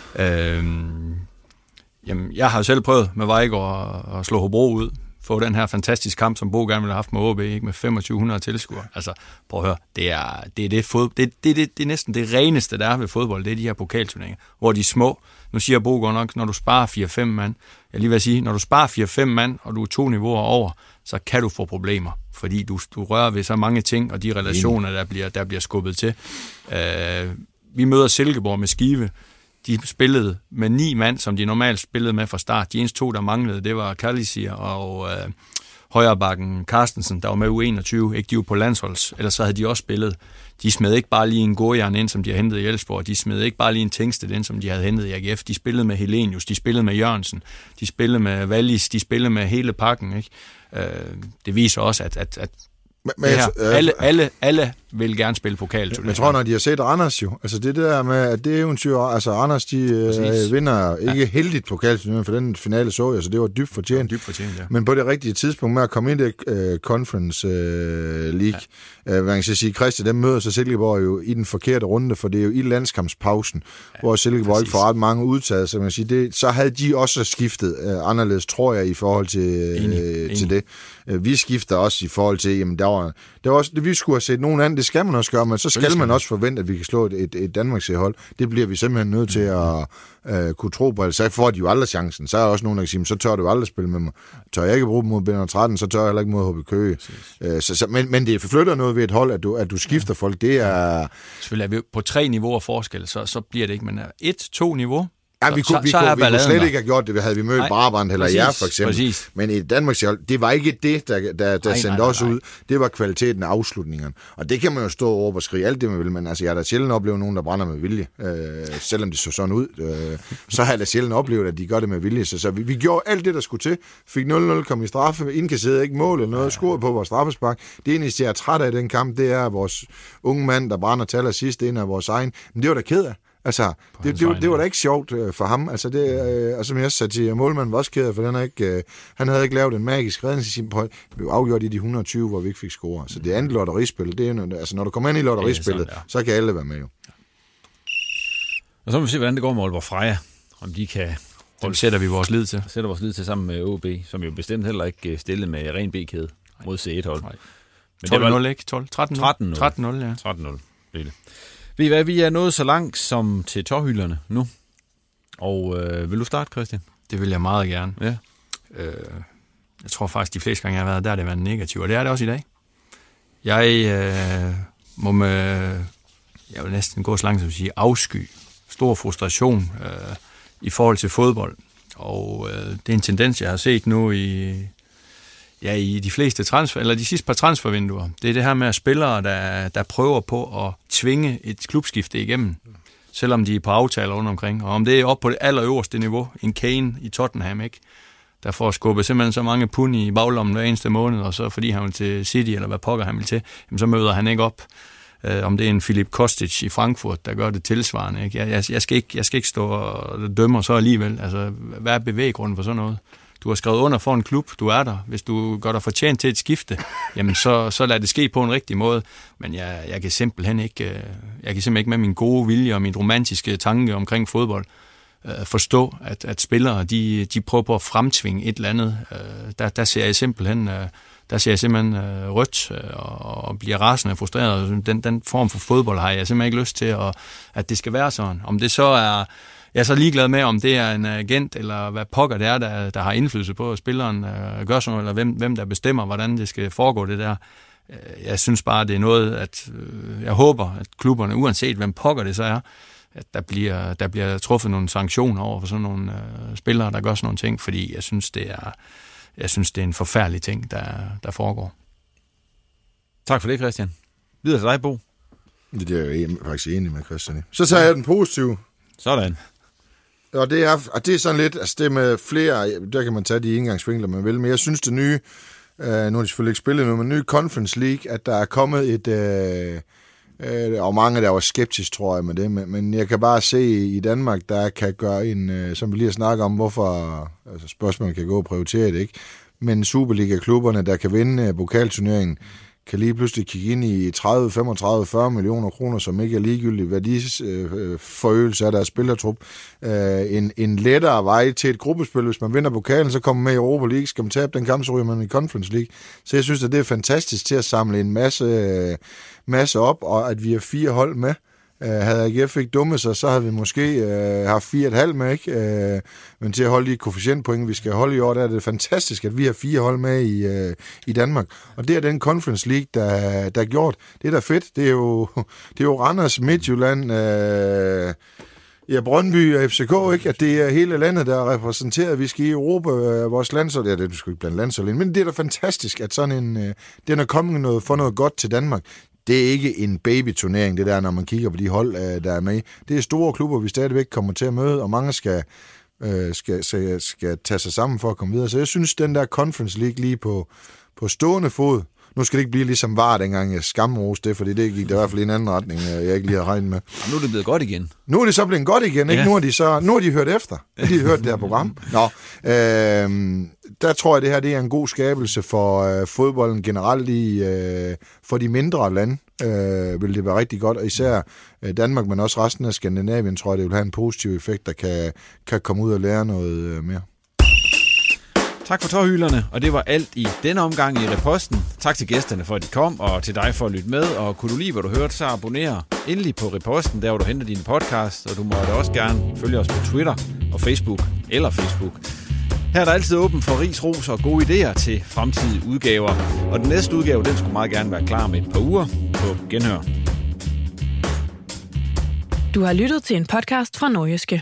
Jamen, jeg har jo selv prøvet med Vejgaard at slå Hobro ud. Få den her fantastiske kamp, som Bo gerne ville have haft med OB, ikke? Med 2500 tilskuere. Altså, prøv at høre, det er næsten det reneste, der er ved fodbold, det er de her pokalturneringer, hvor de små, nu siger Bo godt nok, når du sparer 4-5 mand, jeg lige vil sige, når du sparer 4-5 mand, og du er 2 niveauer over, så kan du få problemer, fordi du rører ved så mange ting, og de relationer, der bliver skubbet til. Vi møder Silkeborg med Skive. De spillede med 9 mand, som de normalt spillede med fra start. De eneste 2, der manglede, det var Kallisir og højrebakken Carstensen, der var med U21. Ikke de var på landsholds, ellers så havde de også spillet. De smed ikke bare lige en Godjern ind, som de havde hentet i Elsborg. De smed ikke bare lige en Tengsted ind, som de havde hentet i AGF. De spillede med Helenius, de spillede med Jørgensen, de spillede med Wallis, de spillede med hele pakken. Ikke? Det viser også, at alle vil gerne spille pokalturnering. Men jeg tror, når de har set Randers jo, altså det der med, at det eventyr, altså Randers, de vinder ikke heldigt pokalturneringen, for den finale så jeg, så det var dybt fortjent. Ja. Men på det rigtige tidspunkt med at komme ind i Conference League, man kan sige, Christian, dem møder så Silkeborg jo i den forkerte runde, for det er jo i landskampspausen, hvor Silkeborg ikke får ret mange udtaget, så man kan sige, så havde de også skiftet anderledes, tror jeg, i forhold til det. Vi skifter også i forhold til, jamen der var også, vi skulle have set nogen anden, det skal man også gøre, men så skal man også forvente, at vi kan slå et Danmarks-hold. Det bliver vi simpelthen nødt til at kunne tro på, ellers så får de jo aldrig chancen. Så er der også nogen, der kan sige, så tør du aldrig spille med mig. Tør jeg ikke bruge dem mod Bender 13, så tør jeg heller ikke mod HB Køge. Men det flytter noget ved et hold, at du skifter folk. Det er... Selvfølgelig er vi på 3 niveauer forskel, så bliver det ikke, men 1-2 niveau. Ja, vi kunne slet ikke have gjort det, havde vi mødt Brabrand eller jer, for eksempel. Præcis. Men i Danmarks hold, det var ikke det, der sendte os ud. Det var kvaliteten af afslutningerne. Og det kan man jo stå over og skrige alt det, man vil, men altså, jeg har da sjældent oplevet nogen, der brænder med vilje. Selvom det så sådan ud. Så har jeg da sjældent oplevet, at de gør det med vilje. Så vi gjorde alt det, der skulle til. Fik 0-0, kom i straffe, indkasserede ikke mål eller noget, scorede på vores straffespark. Det eneste, jeg er træt af i den kamp, det er vores unge mand, der brænder taler sidst ind af vores egen. Men det var da ked af. Altså, det var da ikke sjovt for ham. Altså, og som jeg sagde til målmanden, var også ked af, for han havde ikke lavet en magisk redning til sin point. Det blev afgjort i de 120, hvor vi ikke fik score. Så det andet lotterispil, det er jo, altså, når du kommer ind i lotterispillet, så kan alle være med jo. Og så må vi se, hvordan det går med Aalborg Freja. Om de kan... Dem sætter vi vores lid til. Sætter vores lid til sammen med OB, som jo bestemt heller ikke stillede med ren B-kæde mod C1-hold. 12-0, ikke? 13-0, ja. 13-0, det. Ved I hvad, vi er nået så langt som til tårhylderne nu. Og vil du starte, Christian? Det vil jeg meget gerne. Ja. Jeg tror faktisk, de fleste gange, jeg har været der, det har været negativt. Og det er det også i dag. Jeg vil næsten gå så langt som at sige afsky. Stor frustration i forhold til fodbold. Og det er en tendens, jeg har set nu i de fleste de sidste par transfervinduer. Det er det her med at spillere, der prøver på at tvinge et klubskifte igennem, selvom de er på aftaler rundt omkring. Og om det er op på det allerøverste niveau, en Kane i Tottenham, ikke? Der får skubbet simpelthen så mange pund i baglommen hver eneste måned, og så fordi han vil til City, eller hvad pokker han vil til, jamen, så møder han ikke op. Om det er en Filip Kostic i Frankfurt, der gør det tilsvarende. Ikke? Jeg skal ikke stå og dømme så alligevel. Altså, hvad er bevæggrunden for sådan noget? Du har skrevet under for en klub, du er der. Hvis du gør dig fortjent til et skifte, jamen så lad det ske på en rigtig måde. Men jeg kan simpelthen ikke med min gode vilje og min romantiske tanke omkring fodbold forstå, at spillere de prøver på at fremtvinge et eller andet. Der ser jeg simpelthen rødt og bliver rasende og frustreret. Den form for fodbold har jeg simpelthen ikke lyst til, at det skal være sådan. Om det så er... Jeg er så ligeglad med, om det er en agent, eller hvad pokker det er, der har indflydelse på, at spilleren gør sådan noget, eller hvem der bestemmer, hvordan det skal foregå, det der. Jeg synes bare, det er noget, at jeg håber, at klubberne, uanset hvem pokker det så er, at der bliver truffet nogle sanktioner over for sådan nogle spillere, der gør sådan nogle ting, fordi jeg synes, det er en forfærdelig ting, der foregår. Tak for det, Christian. Videre til dig, Bo. Det er jeg faktisk enig med, Christian. Så tager jeg den positive. Sådan. Og det er sådan lidt, altså det med flere, der kan man tage de indgangsvinkler, man vil, men jeg synes det nye, nu har de selvfølgelig ikke spillet nu, men nye Conference League, at der er kommet Og mange, der var skeptisk, tror jeg, med det. Men jeg kan bare se i Danmark, der kan gøre en, som vi lige har snakket om, hvorfor altså spørgsmålet kan gå og prioritere det, ikke? Men Superliga-klubberne, der kan vinde pokalturneringen, kan lige pludselig kigge ind i 30, 35, 40 millioner kroner, som ikke er ligegyldigt værdiforøgelse af deres spillertrup. En lettere vej til et gruppespil. Hvis man vinder pokalen, så kommer man med i Europa League. Skal man tabe den kamp, så ryger man i Conference League. Så jeg synes, at det er fantastisk til at samle en masse op, og at vi har 4 hold med. Havde AGF ikke dummet sig, så havde vi måske haft 4,5 med, ikke? Men til at holde de koefficientpoint, vi skal holde i år, der er det fantastisk, at vi har 4 hold med i Danmark. Og det er den Conference League, der er gjort. Det er da fedt. Det er jo Randers, Midtjylland, Brøndby og FCK, ikke? At det er hele landet, der er repræsenteret. Vi skal i Europa, vores landshold. Ja, det er sgu ikke blandt landshold, men det er da fantastisk, at sådan den er kommet for noget godt til Danmark. Det er ikke en babyturnering, det der, når man kigger på de hold, der er med. Det er store klubber, vi stadigvæk kommer til at møde, og mange skal tage sig sammen for at komme videre. Så jeg synes, den der Conference League lige på stående fod, nu skal det ikke blive ligesom var dengang jeg skamroste det, fordi det gik der i hvert fald i en anden retning, jeg ikke lige har regnet med. Og nu er det blevet godt igen. Nu er det så blevet godt igen, ikke? Ja. Nu har de hørt efter. De har hørt det her program. Nå, der tror jeg, det her det er en god skabelse for fodbolden generelt for de mindre lande. Vil det være rigtig godt, og især Danmark, men også resten af Skandinavien, tror jeg, det vil have en positiv effekt, der kan komme ud og lære noget mere. Tak for tårhylerne, og det var alt i denne omgang i Reposten. Tak til gæsterne for, at de kom, og til dig for at lytte med. Og kunne du lide, hvad du hørte, så abonner endelig på Reposten, der hvor du henter dine podcasts. Og du må da også gerne følge os på Twitter og Facebook, eller Facebook. Her er der altid åben for ris, ros og gode idéer til fremtidige udgaver. Og den næste udgave, den skulle meget gerne være klar med et par uger på genhør. Du har lyttet til en podcast fra Nordjyske.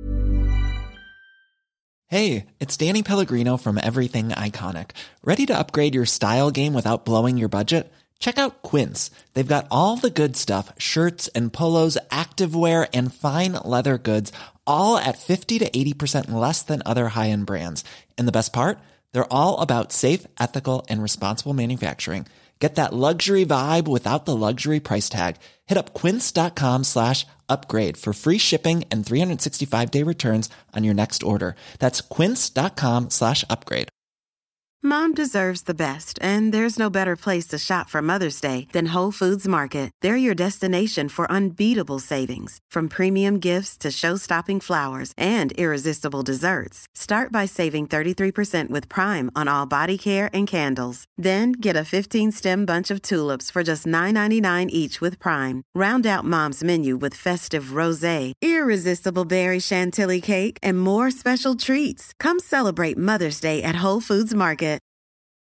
Hey, it's Danny Pellegrino from Everything Iconic. Ready to upgrade your style game without blowing your budget? Check out Quince. They've got all the good stuff, shirts and polos, activewear, and fine leather goods, all at 50 to 80% less than other high-end brands. And the best part? They're all about safe, ethical, and responsible manufacturing. Get that luxury vibe without the luxury price tag. Hit up quince.com/upgrade for free shipping and 365-day returns on your next order. That's quince.com/upgrade. Mom deserves the best, and there's no better place to shop for Mother's Day than Whole Foods Market. They're your destination for unbeatable savings, from premium gifts to show-stopping flowers and irresistible desserts. Start by saving 33% with Prime on all body care and candles. Then get a 15-stem bunch of tulips for just $9.99 each with Prime. Round out Mom's menu with festive rosé, irresistible berry chantilly cake, and more special treats. Come celebrate Mother's Day at Whole Foods Market.